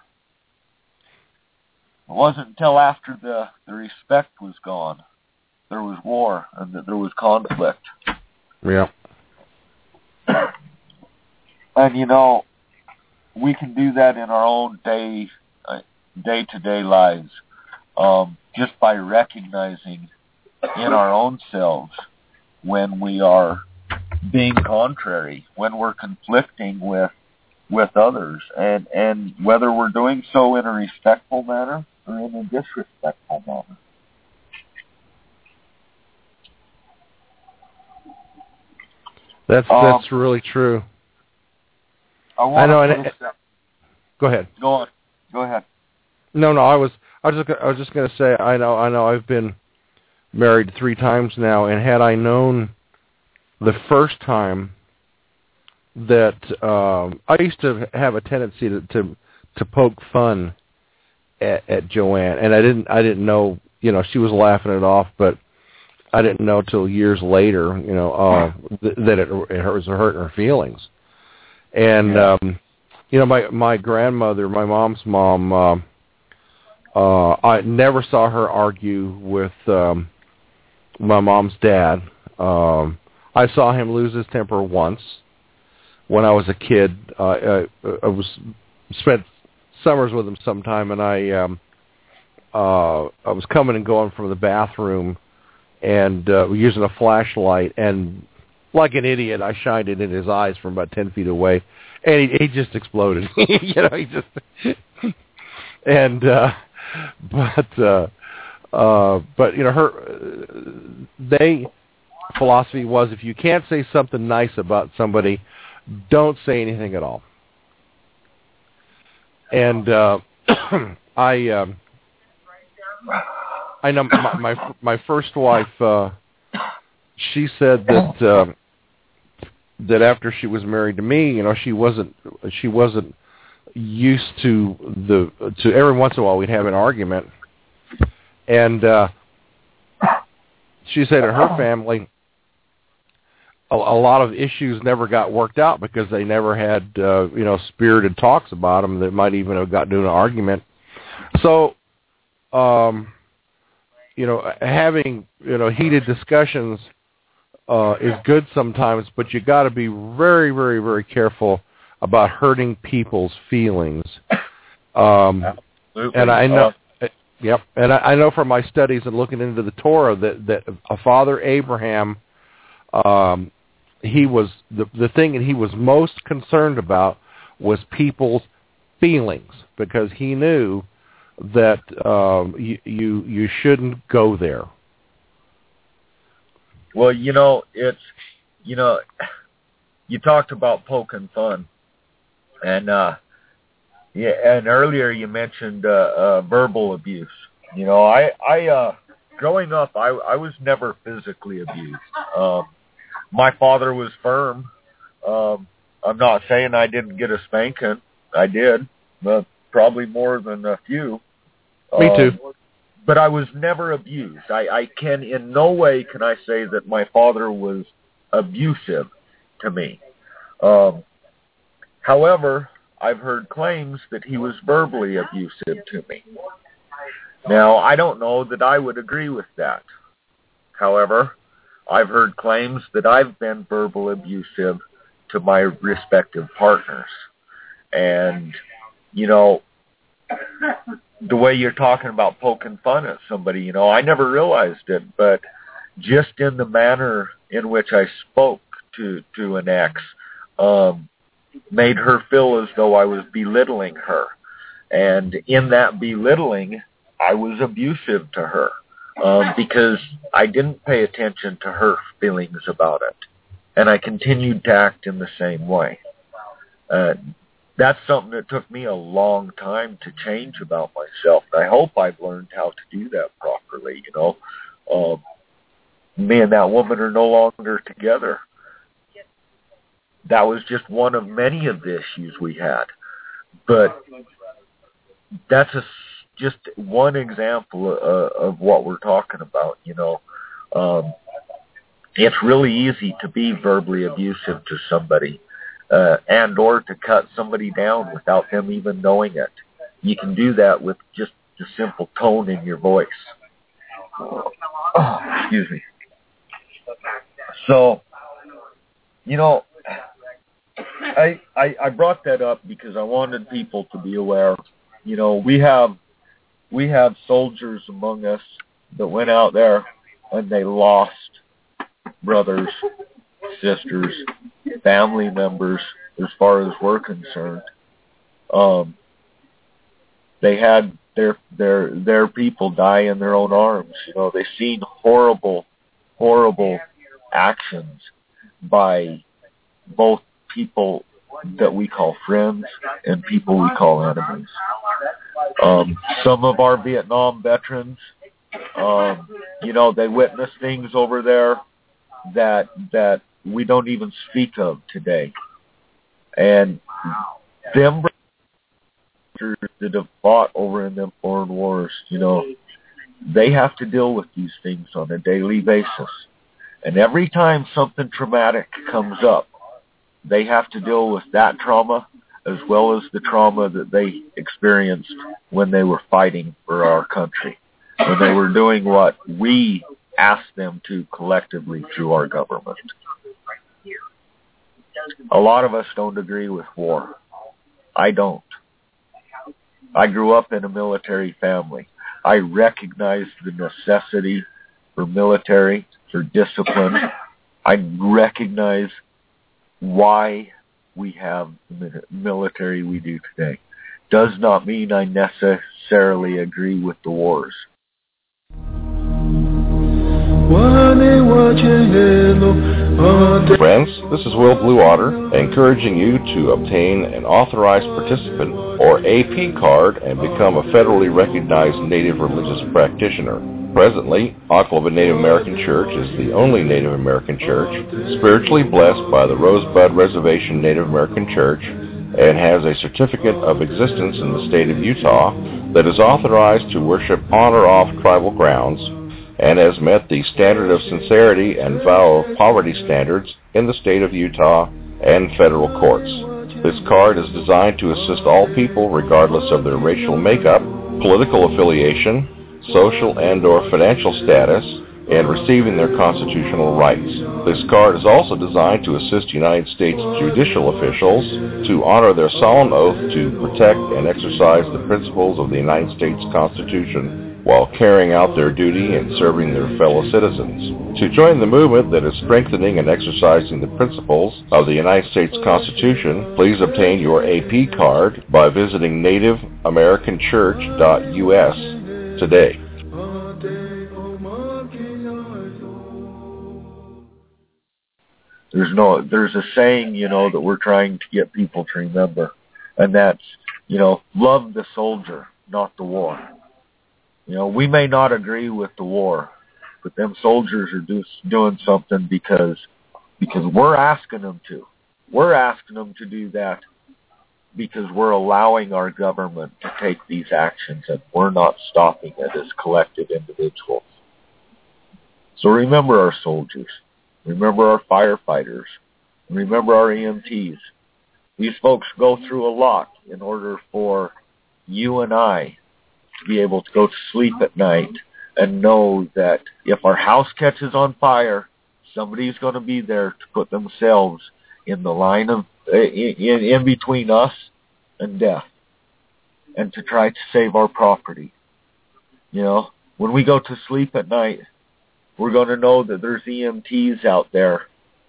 It wasn't until after the, the respect was gone, there was war and that there was conflict. Yeah. And, you know, we can do that in our own day, uh, day-to-day lives, um, just by recognizing in our own selves when we are being contrary, when we're conflicting with with others, and, and whether we're doing so in a respectful manner or in a disrespectful manner. That's Um, that's really true. I, want I know. to And it, go ahead. Go on. Go ahead. No, no. I was I was just gonna- I was just going to say I know I know I've been married three times now, and had I known the first time that um, I used to have a tendency to to, to poke fun at, at Joanne, and I didn't I didn't know, you know, she was laughing it off, but I didn't know till years later, you know, uh, th- that it, it was hurting her feelings. And Yeah. um, you know, my my grandmother, my mom's mom, uh, uh, I never saw her argue with um, my mom's dad. Um, I saw him lose his temper once when I was a kid. Uh, I, I was spent summers with him sometime, and I um, uh, I was coming and going from the bathroom, and uh, using a flashlight, and like an idiot, I shined it in his eyes from about ten feet away, and he, he just exploded. you know, he just and uh, but uh, uh, but you know, her they philosophy was, if you can't say something nice about somebody, don't say anything at all. And uh, I um, I know my, my my first wife. Uh, she said that uh, that after she was married to me, you know, she wasn't she wasn't used to the to every once in a while we'd have an argument, and uh, she said in her family, a, a lot of issues never got worked out because they never had uh, you know, spirited talks about them that might even have gotten into an argument. So, um, you know, having, you know, heated discussions uh, is good sometimes, but you got to be very, very, very careful about hurting people's feelings. Um, Absolutely. and I know, Uh, yep, and I, I know from my studies and looking into the Torah that that a father Abraham, um, he was the the thing that he was most concerned about was people's feelings, because he knew that um, you, you you shouldn't go there. Well, you know, it's you know, you talked about poking fun, and uh, yeah, and earlier you mentioned uh, uh, verbal abuse. You know, I, I, uh, growing up, I, I was never physically abused. Um, my father was firm. Um, I'm not saying I didn't get a spanking. I did, but probably more than a few. Me too. Um, but I was never abused. I, I can, in no way can I say that my father was abusive to me. Um, however, I've heard claims that he was verbally abusive to me. Now, I don't know that I would agree with that. However, I've heard claims that I've been verbal abusive to my respective partners. And, you know, the way you're talking about poking fun at somebody, you know, I never realized it, but just in the manner in which I spoke to, to an ex, um, made her feel as though I was belittling her. And in that belittling, I was abusive to her um, because I didn't pay attention to her feelings about it. And I continued to act in the same way. Uh, that's something that took me a long time to change about myself. I hope I've learned how to do that properly, you know. Um, me and that woman are no longer together. That was just one of many of the issues we had. But that's a, just one example of, of what we're talking about, you know. Um, it's really easy to be verbally abusive to somebody uh, and or to cut somebody down without them even knowing it. You can do that with just the simple tone in your voice. Oh, excuse me. So, you know, I, I I brought that up because I wanted people to be aware. You know, we have we have soldiers among us that went out there and they lost brothers, sisters, family members as far as we're concerned. Um, they had their their their people die in their own arms. You know, they've seen horrible, horrible actions by both people that we call friends and people we call enemies. Um, some of our Vietnam veterans, um, you know, they witnessed things over there that that we don't even speak of today. And them that have fought over in them foreign wars, you know, they have to deal with these things on a daily basis. And every time something traumatic comes up, they have to deal with that trauma as well as the trauma that they experienced when they were fighting for our country, when they were doing what we asked them to collectively through our government. A lot of us don't agree with war. I don't. I grew up in a military family. I recognize the necessity for military, for discipline. I recognize why we have the military we do today. Does not mean I necessarily agree with the wars. Friends, this is Will Bluewater, encouraging you to obtain an authorized participant or A P card and become a federally recognized Native religious practitioner. Presently, Oklahoma Native American Church is the only Native American church spiritually blessed by the Rosebud Reservation Native American Church and has a certificate of existence in the state of Utah that is authorized to worship on or off tribal grounds and has met the standard of sincerity and vow of poverty standards in the state of Utah and federal courts. This card is designed to assist all people regardless of their racial makeup, political affiliation, social and or financial status, and receiving their constitutional rights. This card is also designed to assist United States judicial officials to honor their solemn oath to protect and exercise the principles of the United States Constitution while carrying out their duty and serving their fellow citizens. To join the movement that is strengthening and exercising the principles of the United States Constitution, please obtain your A P card by visiting native american church dot U S today. There's no, there's a saying, you know, that we're trying to get people to remember, and that's, you know, love the soldier, not the war. You know, we may not agree with the war, but them soldiers are do, doing something because because we're asking them to. We're asking them to do that because we're allowing our government to take these actions, and we're not stopping it as collective individuals. So remember our soldiers. Remember our firefighters. Remember our E M Ts. These folks go through a lot in order for you and I to be able to go to sleep at night and know that if our house catches on fire, somebody's going to be there to put themselves in the line of, in, in between us and death, and to try to save our property. You know, when we go to sleep at night, we're going to know that there's E M Ts out there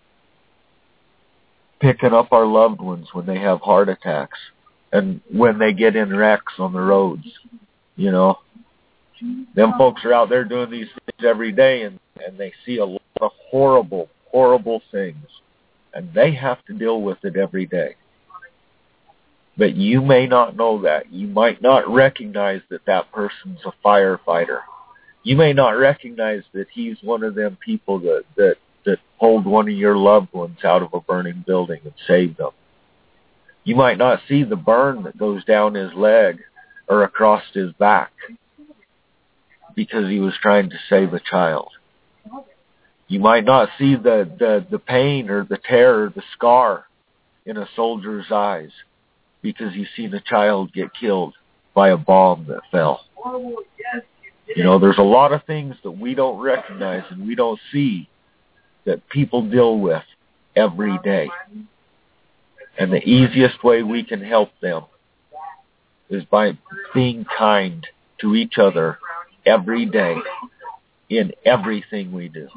picking up our loved ones when they have heart attacks and when they get in wrecks on the roads. You know, them folks are out there doing these things every day, and, and they see a lot of horrible, horrible things, and they have to deal with it every day. But you may not know that. You might not recognize that that person's a firefighter. You may not recognize that he's one of them people that, that, that pulled one of your loved ones out of a burning building and saved them. You might not see the burn that goes down his leg or across his back because he was trying to save a child. You might not see the, the, the pain or the tear or the scar in a soldier's eyes because he's seen a child get killed by a bomb that fell. You know, there's a lot of things that we don't recognize and we don't see that people deal with every day. And the easiest way we can help them is by being kind to each other every day in everything we do.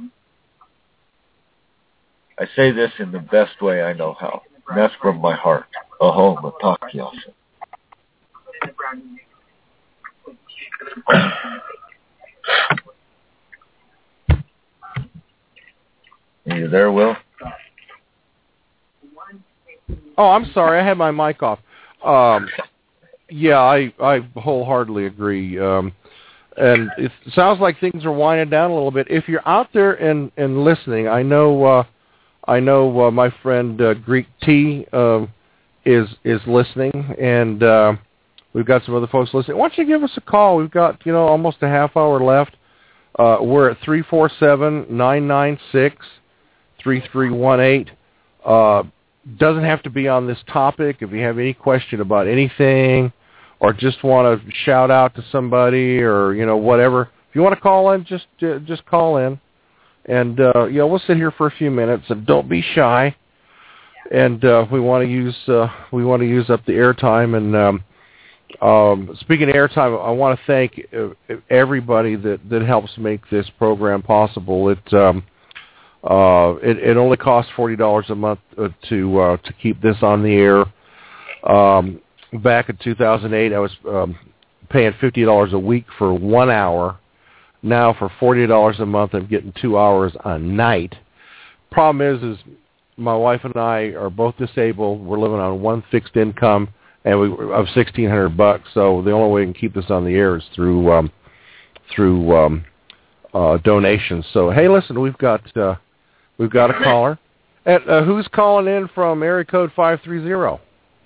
I say this in the best way I know how. And that's from my heart. Aho, matakiasa. Are you there, Will? Oh, I'm sorry. I had my mic off. Um, yeah, I, I wholeheartedly agree. Um, and it sounds like things are winding down a little bit. If you're out there and, and listening, I know uh, I know uh, my friend uh, Greek T uh, is is listening, and uh, we've got some other folks listening. Why don't you give us a call? We've got, you know, almost a half hour left. Uh, we're at three four seven, nine nine six, three three one eight. Uh, doesn't have to be on this topic. If you have any question about anything or just want to shout out to somebody or, you know, whatever, if you want to call in, just uh, just call in. And, uh, you know, we'll sit here for a few minutes, and don't be shy. And uh, we want to use uh, we want to use up the airtime. And um, um, speaking of airtime, I want to thank uh, everybody that, that helps make this program possible. It um, uh, it, it only costs forty dollars a month uh, to uh, to keep this on the air. Um, back in two thousand eight, I was um, paying fifty dollars a week for one hour. Now for forty dollars a month, I'm getting two hours a night. Problem is, is my wife and I are both disabled. We're living on one fixed income, and we of sixteen hundred bucks. So the only way we can keep this on the air is through um, through um, uh, donations. So hey, listen, we've got uh, we've got a caller. And, uh, who's calling in from area code five three zero?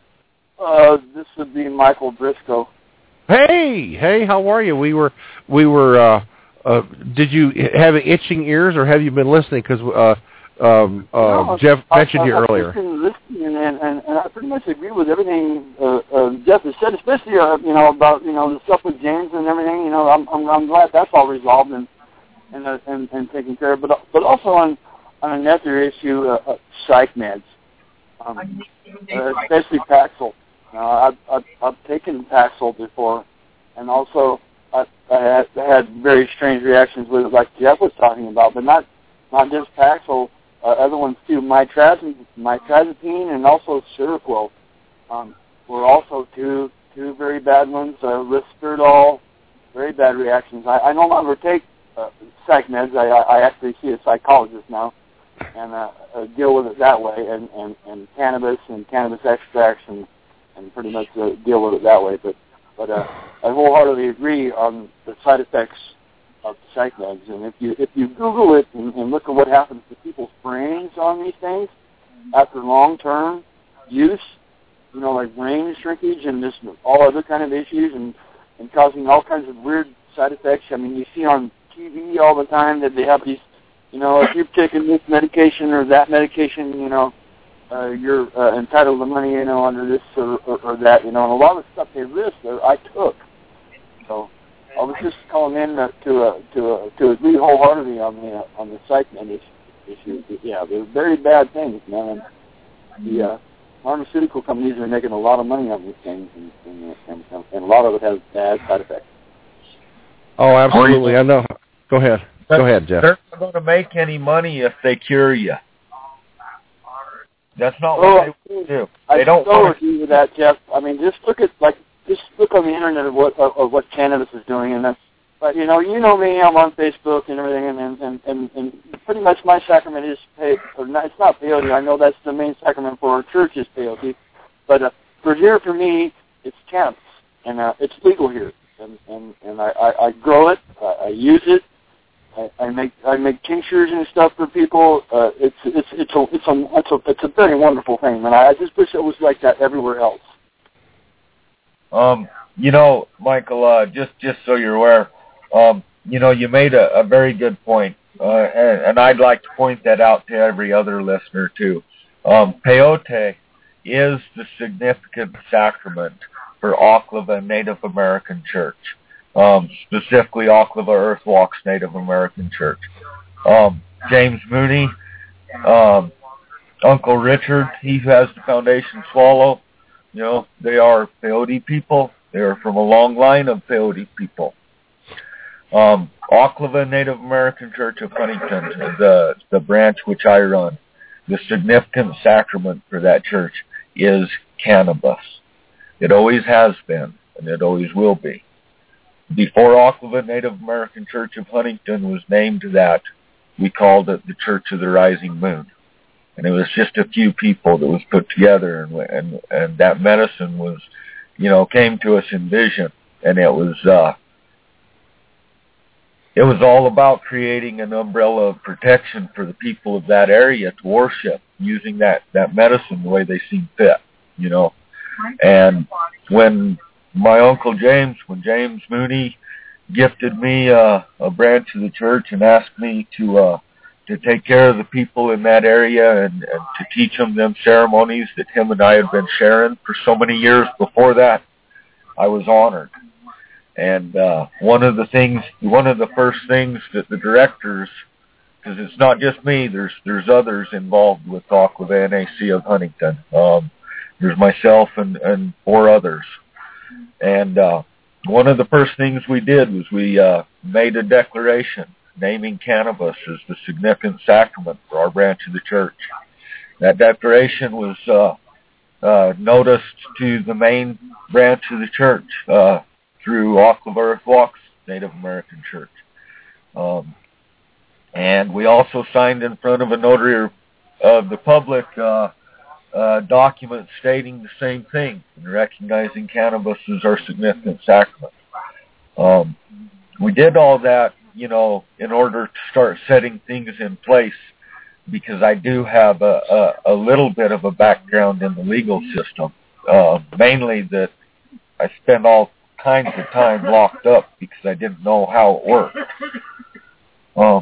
Uh, this would be Michael Briscoe. Hey, hey, how are you? We were we were. Uh, Uh, did you have itching ears, or have you been listening? Because uh, um, uh, no, Jeff I, mentioned I, you I've earlier. been listening, and, and, and I pretty much agree with everything uh, uh, Jeff has said, especially uh, you know about you know the stuff with James and everything. You know, I'm I'm, I'm glad that's all resolved and and uh, and, and taken care of. But but also on on another issue, uh, uh, psych meds, um, uh, especially Paxil. Uh, I've, I've I've taken Paxil before, and also. I, I, had, I had very strange reactions with it, like Jeff was talking about, but not not just Paxil, uh, other ones too. Mitrazapine, mitrazapine, and also Seroquel um, were also two two very bad ones. Uh, Risperdal, very bad reactions. I, I no longer take uh, psych meds. I, I actually see a psychologist now, and uh, uh, deal with it that way, and, and, and cannabis and cannabis extracts, and, and pretty much uh, deal with it that way. But but uh, I wholeheartedly agree on the side effects of psych meds. And if you if you Google it and, and look at what happens to people's brains on these things after long-term use, you know, like brain shrinkage and just all other kind of issues, and, and causing all kinds of weird side effects. I mean, you see on T V all the time that they have these, you know, if you've taken this medication or that medication, you know, uh, you're uh, entitled to money, you know, under this or, or, or that, you know, and a lot of the stuff they list, uh, I took. So I was just calling in uh, to uh, to uh, to agree wholeheartedly on the uh, on the psych med issue. Yeah, they're very bad things, man. And the uh, pharmaceutical companies are making a lot of money on these things, and, and, and, and a lot of it has bad side effects. Oh, absolutely. I know. Go ahead. Go ahead, Jeff. They're not going to make any money if they cure you. That's not oh, what they do. They I don't so want agree with that, Jeff. I mean, just look at like just look on the internet of what of, of what cannabis is doing, and that's. But you know, you know me. I'm on Facebook and everything, and and and, and pretty much my sacrament is pay, or not, it's not peyote. I know that's the main sacrament for our church is peyote, but uh, for here for me, it's cannabis, and uh, it's legal here, and and, and I, I, I grow it, I, I use it. I, I make I make tinctures and stuff for people. Uh, it's it's it's a it's a it's a it's a very wonderful thing, and I, I just wish it was like that everywhere else. Um, you know, Michael, uh, just just so you're aware, um, you know, you made a, a very good point, uh, and, and I'd like to point that out to every other listener too. Um, peyote is the significant sacrament for Auklava Native American Church. Um, specifically Auklava Earthwalks Native American Church. Um, James Mooney, um, Uncle Richard, he has the Foundation Swallow. You know, they are peyote people. They are from a long line of peyote people. Um, Auklava Native American Church of Huntington, the the branch which I run, the significant sacrament for that church is cannabis. It always has been, and it always will be. Before Auklava Native American Church of Huntington was named that, we called it the Church of the Rising Moon. And it was just a few people that was put together, and and, and that medicine was, you know, came to us in vision. And it was, uh, it was all about creating an umbrella of protection for the people of that area to worship, using that, that medicine the way they seem fit, you know. And when my Uncle James, when James Mooney gifted me uh, a branch of the church and asked me to uh, to take care of the people in that area and, and to teach them them ceremonies that him and I had been sharing for so many years before that, I was honored. And uh, one of the things, one of the first things that the directors, because it's not just me, there's there's others involved with Auklava N A C of Huntington. Um, there's myself and, and four others. And uh, one of the first things we did was we uh, made a declaration naming cannabis as the significant sacrament for our branch of the church. That declaration was uh, uh, noticed to the main branch of the church uh, through Auklava Earthwalks Native American Church. Um, and we also signed in front of a notary of the public uh, Uh, document stating the same thing and recognizing cannabis as our significant sacrament. Um, we did all that, you know, in order to start setting things in place, because I do have a, a, a little bit of a background in the legal system, uh, mainly that I spent all kinds of time locked up because I didn't know how it worked. Um,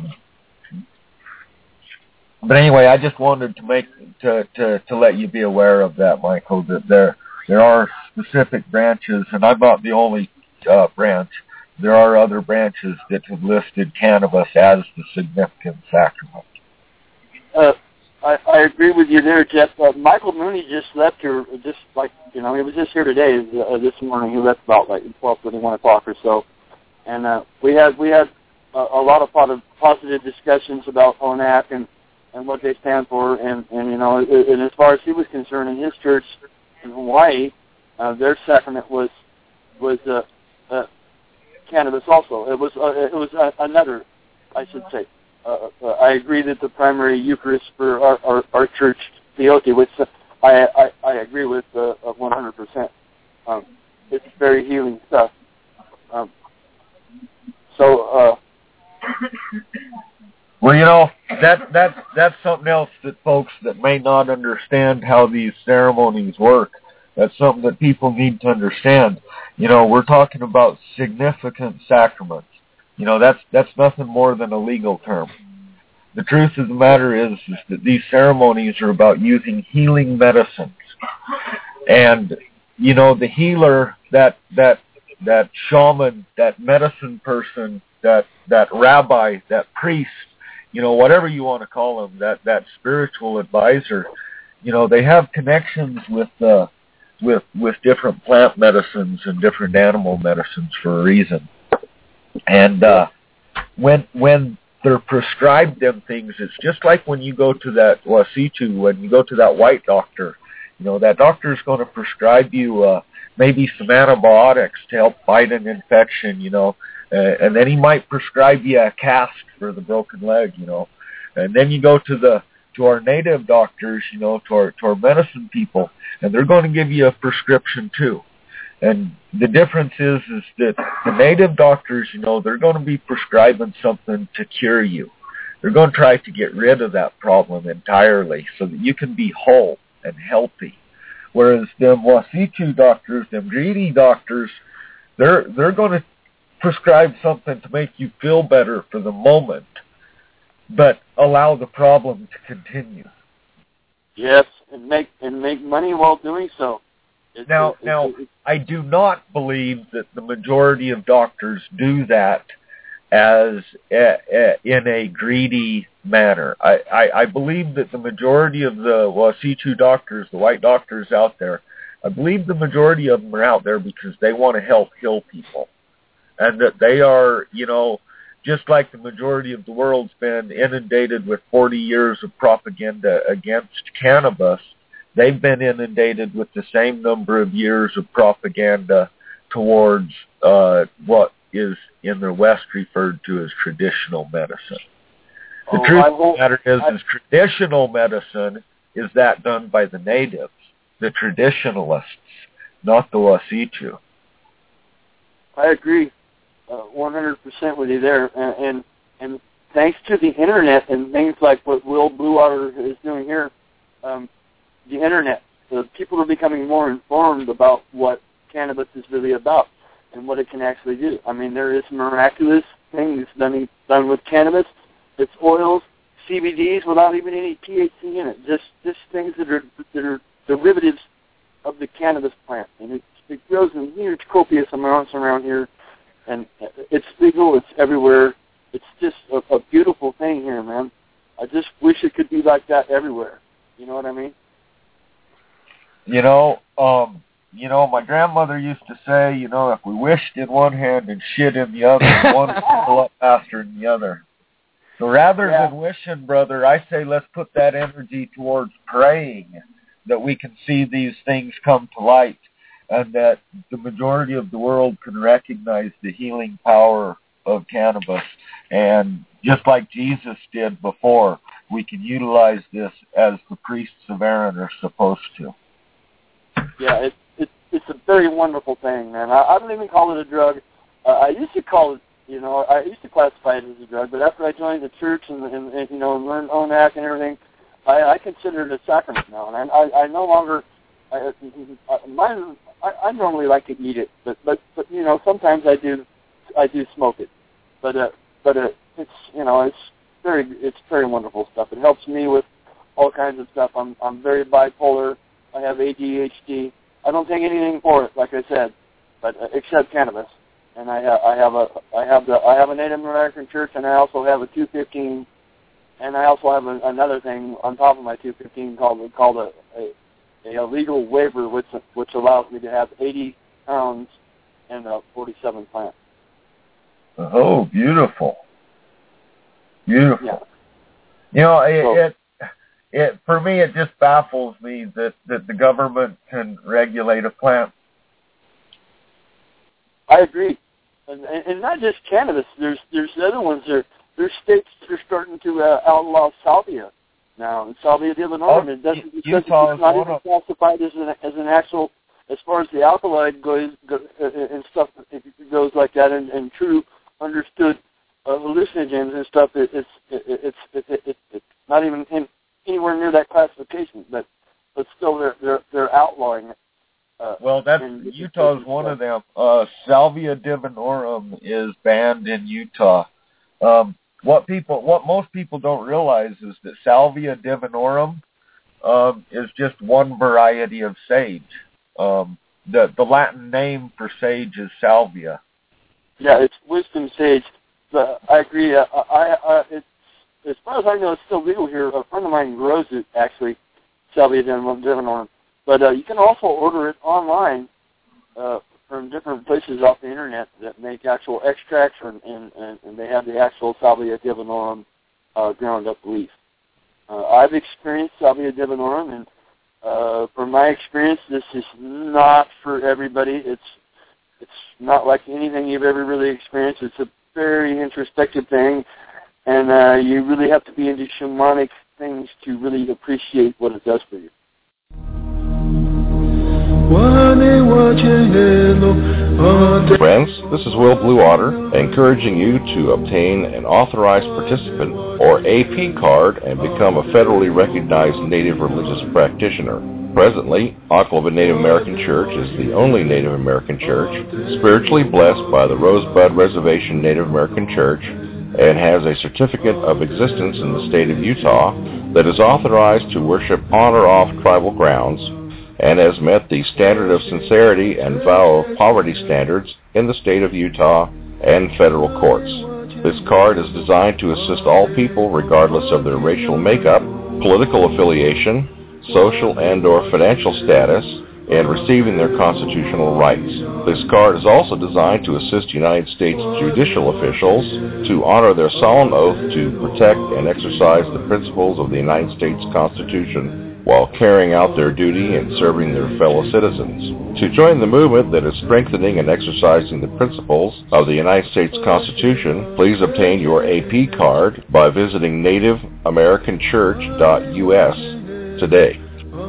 But anyway, I just wanted to make to, to, to let you be aware of that, Michael, that there there are specific branches, and I'm not the only uh, branch. There are other branches that have listed cannabis as the significant sacrament. Uh, I, I agree with you there, Jeff. Uh, Michael Mooney just left here, just like, you know, he was just here today, uh, this morning. He left about like twelve thirty, one o'clock or so. And uh, we had we had a, a lot of positive discussions about O N A C and and what they stand for, and, and you know, and as far as he was concerned, in his church in Hawaii, uh, their sacrament was was uh, uh, cannabis also. It was uh, it was uh, another, I should say, uh, uh, I agree that the primary Eucharist for our, our, our church, Theote, which I, I, I agree with uh, one hundred percent. Um, it's very healing stuff. Um, so, uh, well, you know, that that that's something else that folks that may not understand how these ceremonies work. That's something that people need to understand. You know, we're talking about significant sacraments. You know, that's that's nothing more than a legal term. The truth of the matter is, is that these ceremonies are about using healing medicines. And, you know, the healer, that that that shaman, that medicine person, that that rabbi, that priest, you know, whatever you want to call them, that, that spiritual advisor, you know, they have connections with uh, with with different plant medicines and different animal medicines for a reason. And uh, when when they're prescribed them things, it's just like when you go to that Wasitu, when you go to that white doctor, you know, that doctor is going to prescribe you uh, maybe some antibiotics to help fight an infection, you know, uh, and then he might prescribe you a cast for the broken leg, you know, and then you go to the to our native doctors, you know, to our to our medicine people, and they're going to give you a prescription too. And the difference is, is that the native doctors, you know, they're going to be prescribing something to cure you. They're going to try to get rid of that problem entirely so that you can be whole and healthy. Whereas them Wasitu doctors, them greedy doctors, they're they're going to prescribe something to make you feel better for the moment, but allow the problem to continue. Yes, and make and make money while doing so. It's, now, it's, now, it's, I do not believe that the majority of doctors do that as a, a, in a greedy manner. I, I, I believe that the majority of the Wasitu doctors, the white doctors out there, I believe the majority of them are out there because they want to help heal people. And that they are, you know, just like the majority of the world's been inundated with forty years of propaganda against cannabis, they've been inundated with the same number of years of propaganda towards uh, what is in the West referred to as traditional medicine. The oh, truth I of won't, the matter is, I, is traditional medicine is that done by the natives, the traditionalists, not the Wasitu. I agree uh, one hundred percent with you there. And, and and thanks to the Internet and things like what Will Bluewater is doing here, um, the Internet, the people are becoming more informed about what cannabis is really about and what it can actually do. I mean, there is miraculous things done, done with cannabis. It's oils, C B Ds without even any T H C in it. Just just things that are that are derivatives of the cannabis plant, and it, it grows in huge copious amounts around here, and it's legal. It's everywhere. It's just a, a beautiful thing here, man. I just wish it could be like that everywhere. You know what I mean? You know, um, you know, my grandmother used to say, you know, if we wished in one hand and shit in the other, one would fill up faster than the other. So rather yeah. than wishing, brother, I say let's put that energy towards praying that we can see these things come to light and that the majority of the world can recognize the healing power of cannabis. And just like Jesus did before, we can utilize this as the priests of Aaron are supposed to. Yeah, it, it, it's a very wonderful thing, man. I, I don't even call it a drug. Uh, I used to call it, you know, I used to classify it as a drug, but after I joined the church and, and, and you know, and learned O N A C and everything, I, I consider it a sacrament now. And I, I, I no longer, I, mine, I, I normally like to eat it, but, but, but, you know, sometimes I do, I do smoke it. But, uh, but uh, it's, you know, it's very, it's very wonderful stuff. It helps me with all kinds of stuff. I'm, I'm very bipolar. I have A D H D. I don't take anything for it, like I said, but uh, except cannabis. And I have, I have a, I have the, I have a Native American church, and I also have a two fifteen, and I also have a, another thing on top of my two fifteen called called a, a, a legal waiver, which which allows me to have eighty pounds and a forty-seven plant. Oh, beautiful, beautiful. Yeah. You know, it, so, it it for me it just baffles me that that the government can regulate a plant. I agree. And, and not just cannabis. There's there's other ones. There there's states that are starting to uh, outlaw salvia now. And salvia divinorum, oh, it doesn't, because Utah it's not is even of, classified as an, as an actual, as far as the alkaloid goes, go, uh, and stuff, it goes like that, and, and true understood uh, hallucinogens and stuff, it, it's it, it's it, it, it, it's not even in, anywhere near that classification, but but still they're they're, they're outlawing it. Uh, well, that's Utah's one of them. Uh, Salvia divinorum is banned in Utah. Um, what people, what most people don't realize is that Salvia divinorum um, is just one variety of sage. Um, the the Latin name for sage is Salvia. Yeah, it's wisdom sage. But I agree. Uh, I, I, it's, as far as I know, it's still legal here. A friend of mine grows it, actually, Salvia divinorum. But uh, you can also order it online uh, from different places off the internet that make actual extracts, and, and, and they have the actual Salvia divinorum uh, ground up leaf. Uh, I've experienced Salvia divinorum, and uh, from my experience, this is not for everybody. It's it's not like anything you've ever really experienced. It's a very introspective thing, and uh, you really have to be into shamanic things to really appreciate what it does for you. Friends, this is Will Bluewater, encouraging you to obtain an authorized participant, or A P card, and become a federally recognized Native religious practitioner. Presently, Ocklawaha Native American Church is the only Native American church spiritually blessed by the Rosebud Reservation Native American Church, and has a certificate of existence in the state of Utah that is authorized to worship on or off tribal grounds, and has met the standard of sincerity and vow of poverty standards in the state of Utah and federal courts. This card is designed to assist all people regardless of their racial makeup, political affiliation, social and or financial status, and receiving their constitutional rights. This card is also designed to assist United States judicial officials to honor their solemn oath to protect and exercise the principles of the United States Constitution while carrying out their duty and serving their fellow citizens. To join the movement that is strengthening and exercising the principles of the United States Constitution, please obtain your A P card by visiting native american church dot U S today.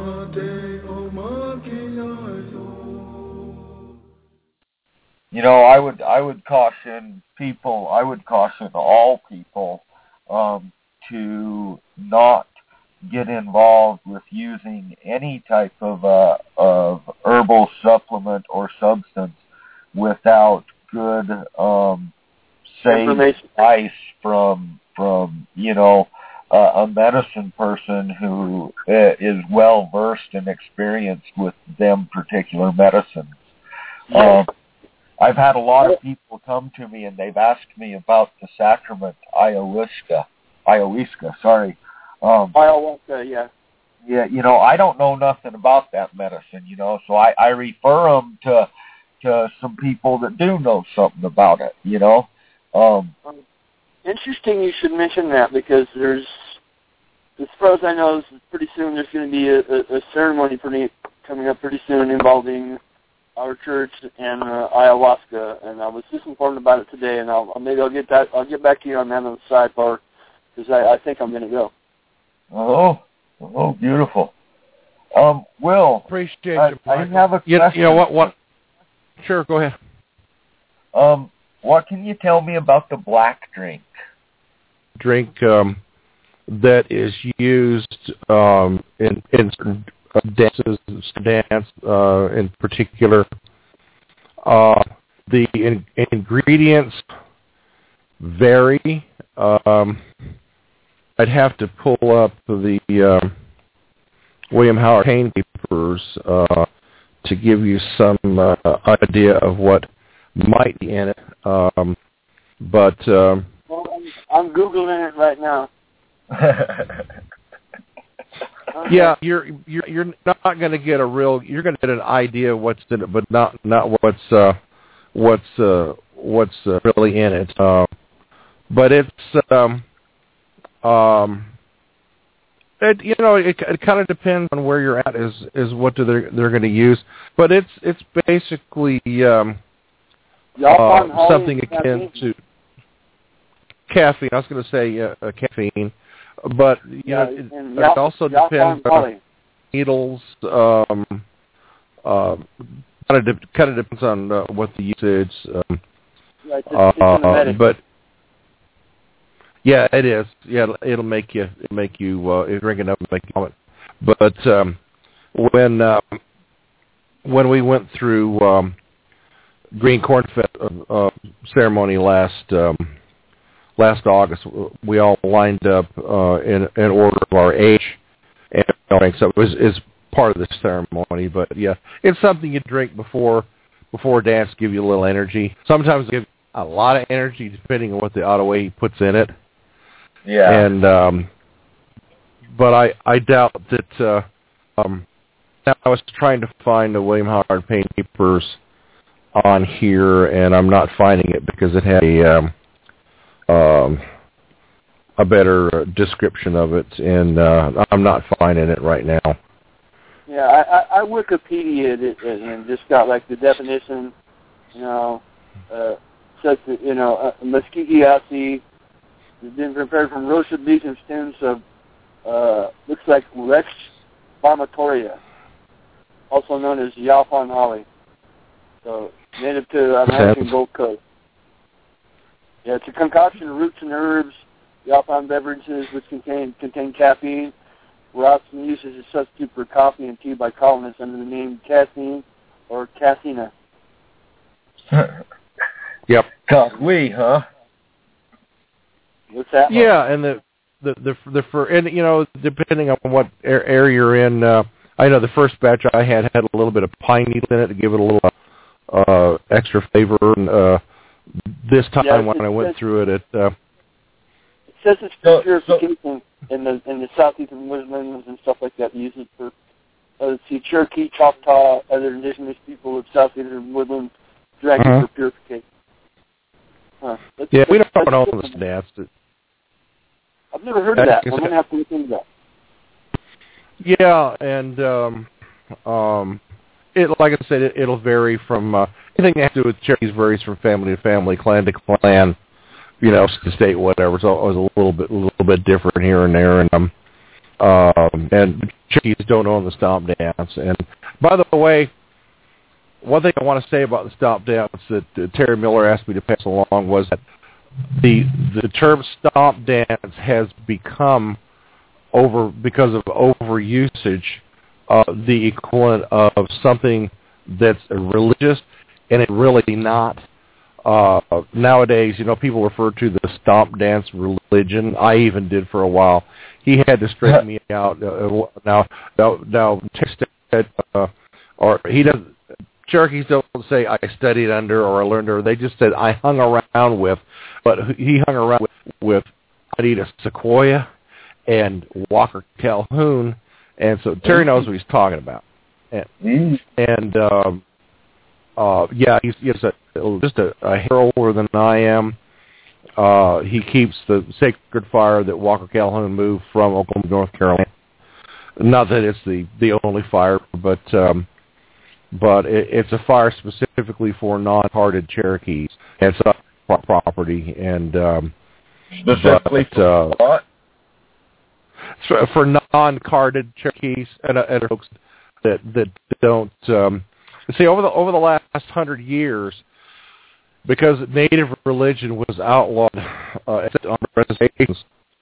You know, I would I would caution people, I would caution all people um, to not get involved with using any type of uh, of herbal supplement or substance without good um, safe advice from from you know uh, a medicine person who uh, is well versed and experienced with them particular medicines. Um, I've had a lot of people come to me and they've asked me about the sacrament ayahuasca. Ayahuasca, sorry. Um, Ayahuasca, yeah. Yeah, you know, I don't know nothing about that medicine, you know, so I, I refer them to to some people that do know something about it, you know. Um, Interesting you should mention that, because there's, as far as I know, pretty soon there's going to be a, a, a ceremony pretty, coming up pretty soon involving our church and uh, ayahuasca, and I was just informed about it today, and I'll maybe I'll get that I'll get back to you on that on the sidebar, because I, I think I'm going to go. Oh, oh, beautiful. Um, Will, appreciate I, you. I have a you, question. You know what? What? Sure, go ahead. Um, what can you tell me about the black drink? Drink um, that is used um, in in certain dances, dance uh, in particular. Uh, the in, ingredients vary. Um, I'd have to pull up the uh, William Howard Payne papers uh, to give you some uh, idea of what might be in it. Um, but um, well, I'm, I'm googling it right now. Yeah, you're you're you're not going to get a real. You're going to get an idea of what's in it, but not not what's uh, what's uh, what's uh, really in it. Uh, but it's um, um, it you know it, it kind of depends on where you're at. Is is what do they they're going to use? But it's it's basically um, uh, something akin to caffeine. I was going to say uh, uh, caffeine, but you Yeah, know, it, and it Yal- also Yalpon depends on Valley. needles. Um, uh, kind of de- kind of depends on uh, what the usage. Um, Right, it's, it's in the uh, medicine. but yeah, it is. Yeah, it'll, it'll make you it'll make you uh, if you drink enough, it'll make you vomit. But um, when uh, when we went through um, Green Corn Fest uh, uh, ceremony last um, last August, we all lined up uh, in in order of our age, and so it was is part of the ceremony. But yeah, it's something you drink before before dance, give you a little energy. Sometimes it gives a lot of energy, depending on what the auto way he puts in it. Yeah. And um, but I I doubt that. Uh, um, I was trying to find the William Howard Payne papers on here, and I'm not finding it because it had a um, um, a better description of it, and uh, I'm not finding it right now. Yeah, I, I, I Wikipedia'd it and just got like the definition, you know, uh, such that, you know, uh, Mesquite acid has been prepared from roasted leaves and stems of, uh, looks like Rex vomitoria, also known as Yalpon holly. So, native to American Gold Coast. Yeah, it's a concoction of roots and herbs, Yalpon beverages which contain contain caffeine, were often used as a substitute for coffee and tea by colonists under the name caffeine or cassina. Yep. Coffee, huh? What's that? Yeah, and the the the the for and you know depending on what area you're in, uh, I know the first batch I had had a little bit of pine needle in it to give it a little uh, extra flavor. And uh, this time yeah, when I went through it, it uh, it says it's So- for purification in the in the southeastern woodlands and stuff like that. They use it for uh, let's see, Cherokee, Choctaw, other indigenous people of southeastern woodlands drink Uh-huh. it for purification. Huh. That's, yeah, we that's, don't know that's the stats. It, I've never heard of that. Like I I'm said- gonna have to look into that. Yeah, and um, um, it like I said, it, it'll vary from uh, anything that has to do with Cherokees varies from family to family, clan to clan, you know, state to state, whatever. It's always a little bit, a little bit different here and there, and um, um, and Cherokees don't own the stomp dance. And by the way, one thing I want to say about the stomp dance that uh, Terry Miller asked me to pass along was that the the term stomp dance has become over because of overusage, uh, the equivalent of something that's religious, and it really not. Uh, nowadays, you know, people refer to the stomp dance religion. I even did for a while. He had to straighten me out. Uh, now, now, now, uh, or he doesn't. Cherokees don't say I studied under or I learned under. They just said I hung around with, but he hung around with, with Anita Sequoia and Walker Calhoun, and so Terry knows what he's talking about. And, and um, uh, yeah, he's, he's a, just a, a hair older than I am. Uh, he keeps the sacred fire that Walker Calhoun moved from Oklahoma, North Carolina. Not that it's the, the only fire, but um, but it, it's a fire specifically for non-carded Cherokees. It's a property, and um, Specifically but, uh, for what? for, for non-carded Cherokees and, uh, and folks that that don't um, see over the over the last hundred years, because Native religion was outlawed uh, on reservations.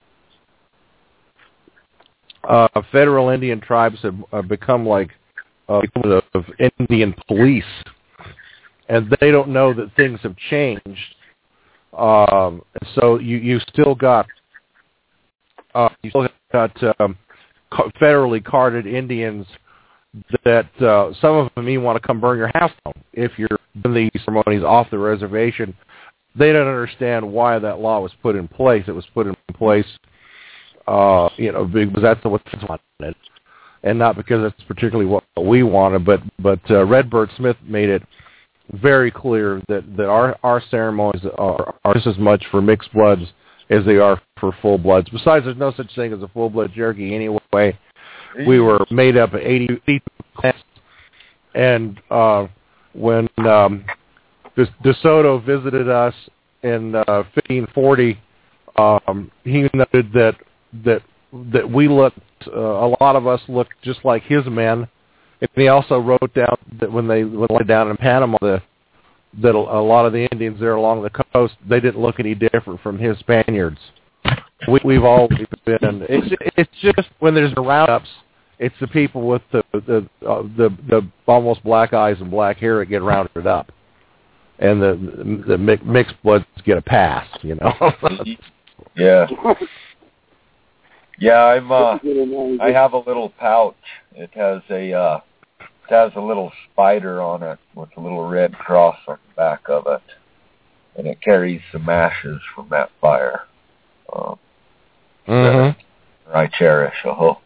Uh, federal Indian tribes have uh, become like uh, of Indian police, and they don't know that things have changed. Um, so you you still got uh, you still got um, federally carded Indians that uh, some of them even want to come burn your house down if you're doing these ceremonies off the reservation. They don't understand why that law was put in place. It was put in place, uh, you know, because that's what they wanted, and not because that's particularly what we wanted. But but uh, Redbird Smith made it very clear that, that our, our ceremonies are, are just as much for mixed bloods as they are for full bloods. Besides, there's no such thing as a full blood Cherokee anyway. We were made up of eighty clans, and uh, when um, De, De Soto visited us in uh, fifteen forty, Um, he noted that that that we looked, uh, a lot of us looked just like his men. And he also wrote down that when they went down in Panama, the, that a lot of the Indians there along the coast, they didn't look any different from his Spaniards. We, we've always been. It's, it's just when there's the roundups, it's the people with the the, uh, the the almost black eyes and black hair that get rounded up, and the the mixed bloods get a pass. You know. Yeah. Yeah, I'm. Uh, I have a little pouch. It has a. Uh, it has a little spider on it with a little red cross on the back of it, and it carries some ashes from that fire. Um, mm-hmm. that I cherish. Oh.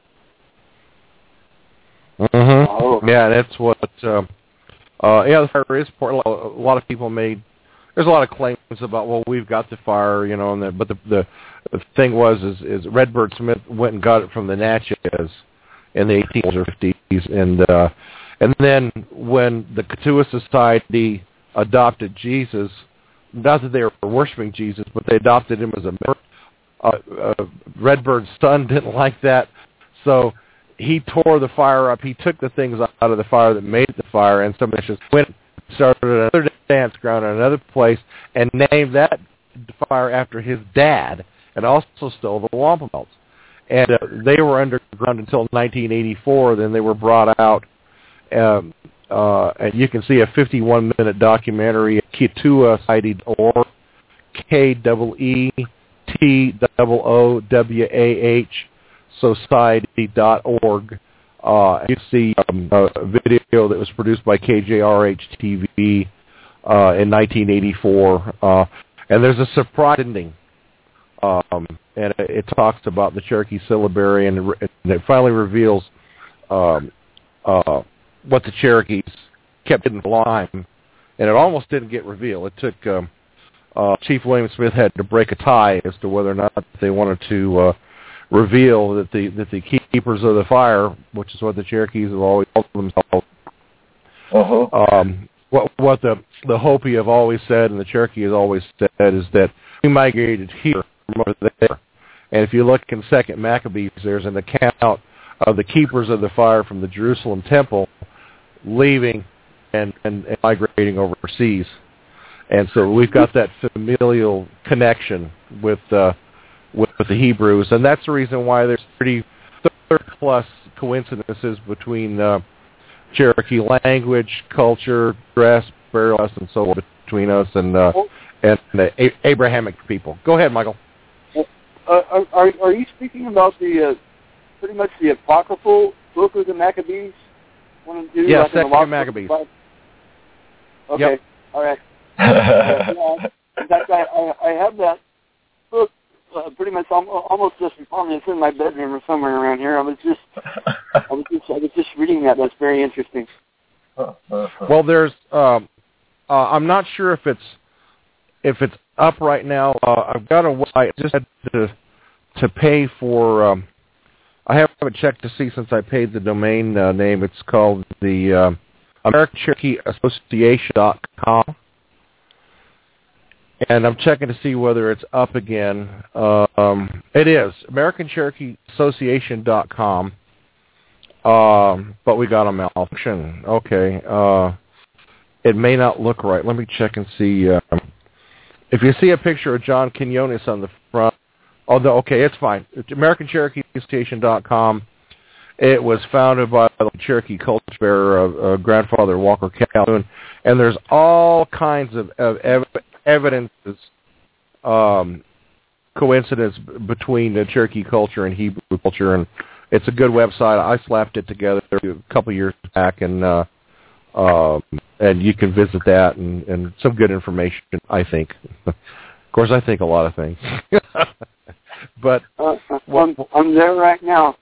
Mm-hmm. Yeah, that's what. Uh, uh, yeah, the fire is important. A lot of people made. There's a lot of claims about, well, we've got the fire, you know, and the, but the, the the thing was is, is Redbird Smith went and got it from the Natchez in the eighteen fifties, and uh, and then when the Catawba Society adopted Jesus, not that they were worshiping Jesus, but they adopted him as a member. Uh, uh, Redbird's son didn't like that, so he tore the fire up. He took the things out of the fire that made the fire, and somebody just went started another dance ground in another place and named that fire after his dad, and also stole the wampum belts. And uh, they were underground until nineteen eighty-four. Then they were brought out, um, uh, and you can see a fifty-one minute documentary at Catawba Society dot org, K E E T O O W A H Society dot org. Uh, you see um, a video that was produced by K J R H T V uh, in nineteen eighty-four, uh, and there's a surprise ending, um, and it, it talks about the Cherokee syllabary, and, and it finally reveals um, uh, what the Cherokees kept in the line, and it almost didn't get revealed. It took um, uh, Chief William Smith had to break a tie as to whether or not they wanted to uh, reveal that the that the keepers of the fire, which is what the Cherokees have always called themselves, uh-huh. um, what what the the Hopi have always said and the Cherokee has always said is that we migrated here from over there. And if you look in Second Maccabees, there's an account of the keepers of the fire from the Jerusalem temple leaving and, and, and migrating overseas. And so we've got that familial connection with uh, With, with the Hebrews, and that's the reason why there's thirty plus coincidences between uh, Cherokee language, culture, dress, burial, and so on between us and uh, and the A- Abrahamic people. Go ahead, Michael. Uh, are, are are you speaking about the uh, pretty much the apocryphal book of the Maccabees? One and two. Yeah, like Second Maccabees. Okay, yep. All right. uh, yeah. In fact, I, I I have that book. Uh, pretty much almost just before me. It's in my bedroom or somewhere around here. I was just, I was just, I was just reading that. That's very interesting. Well, there's, um, uh, I'm not sure if it's, if it's up right now. Uh, I've got a website. I just had to, to pay for. Um, I haven't checked to see since I paid the domain uh, name. It's called the uh, American Cherokee Association dot com. And I'm checking to see whether it's up again. Um, it is, American Cherokee Association dot com. Um, but we got a malfunction. Okay. Uh, it may not look right. Let me check and see. Um, if you see a picture of John Quinones on the front, oh, the, okay, it's fine. It's American Cherokee Association dot com. It was founded by the Cherokee culture bearer, uh, uh, grandfather Walker Calhoun, and there's all kinds of, of ev- evidences, um, coincidence between the Cherokee culture and Hebrew culture, and it's a good website. I slapped it together a couple of years back, and uh, um, and you can visit that, and, and some good information, I think. Of course, I think a lot of things. But uh, I'm, I'm there right now.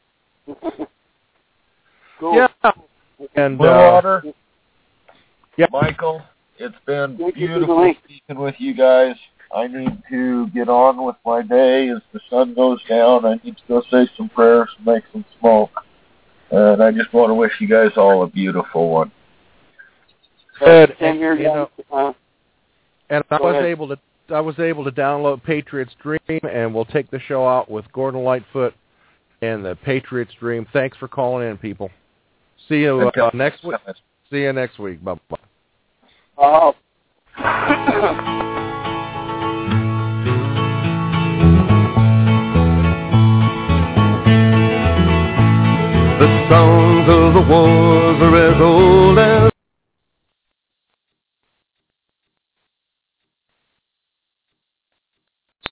Cool. Yeah, and Bluewater, uh, yeah, Michael, it's been Thank beautiful speaking with you guys. I need to get on with my day as the sun goes down. I need to go say some prayers and make some smoke. And I just want to wish you guys all a beautiful one. Good. Same here, you know, uh, and I Go was ahead. able to I was able to download Patriots Dream, and we'll take the show out with Gordon Lightfoot and the Patriots Dream. Thanks for calling in, people. See you uh, next week. See you next week. Bye bye. Oh. The songs of the war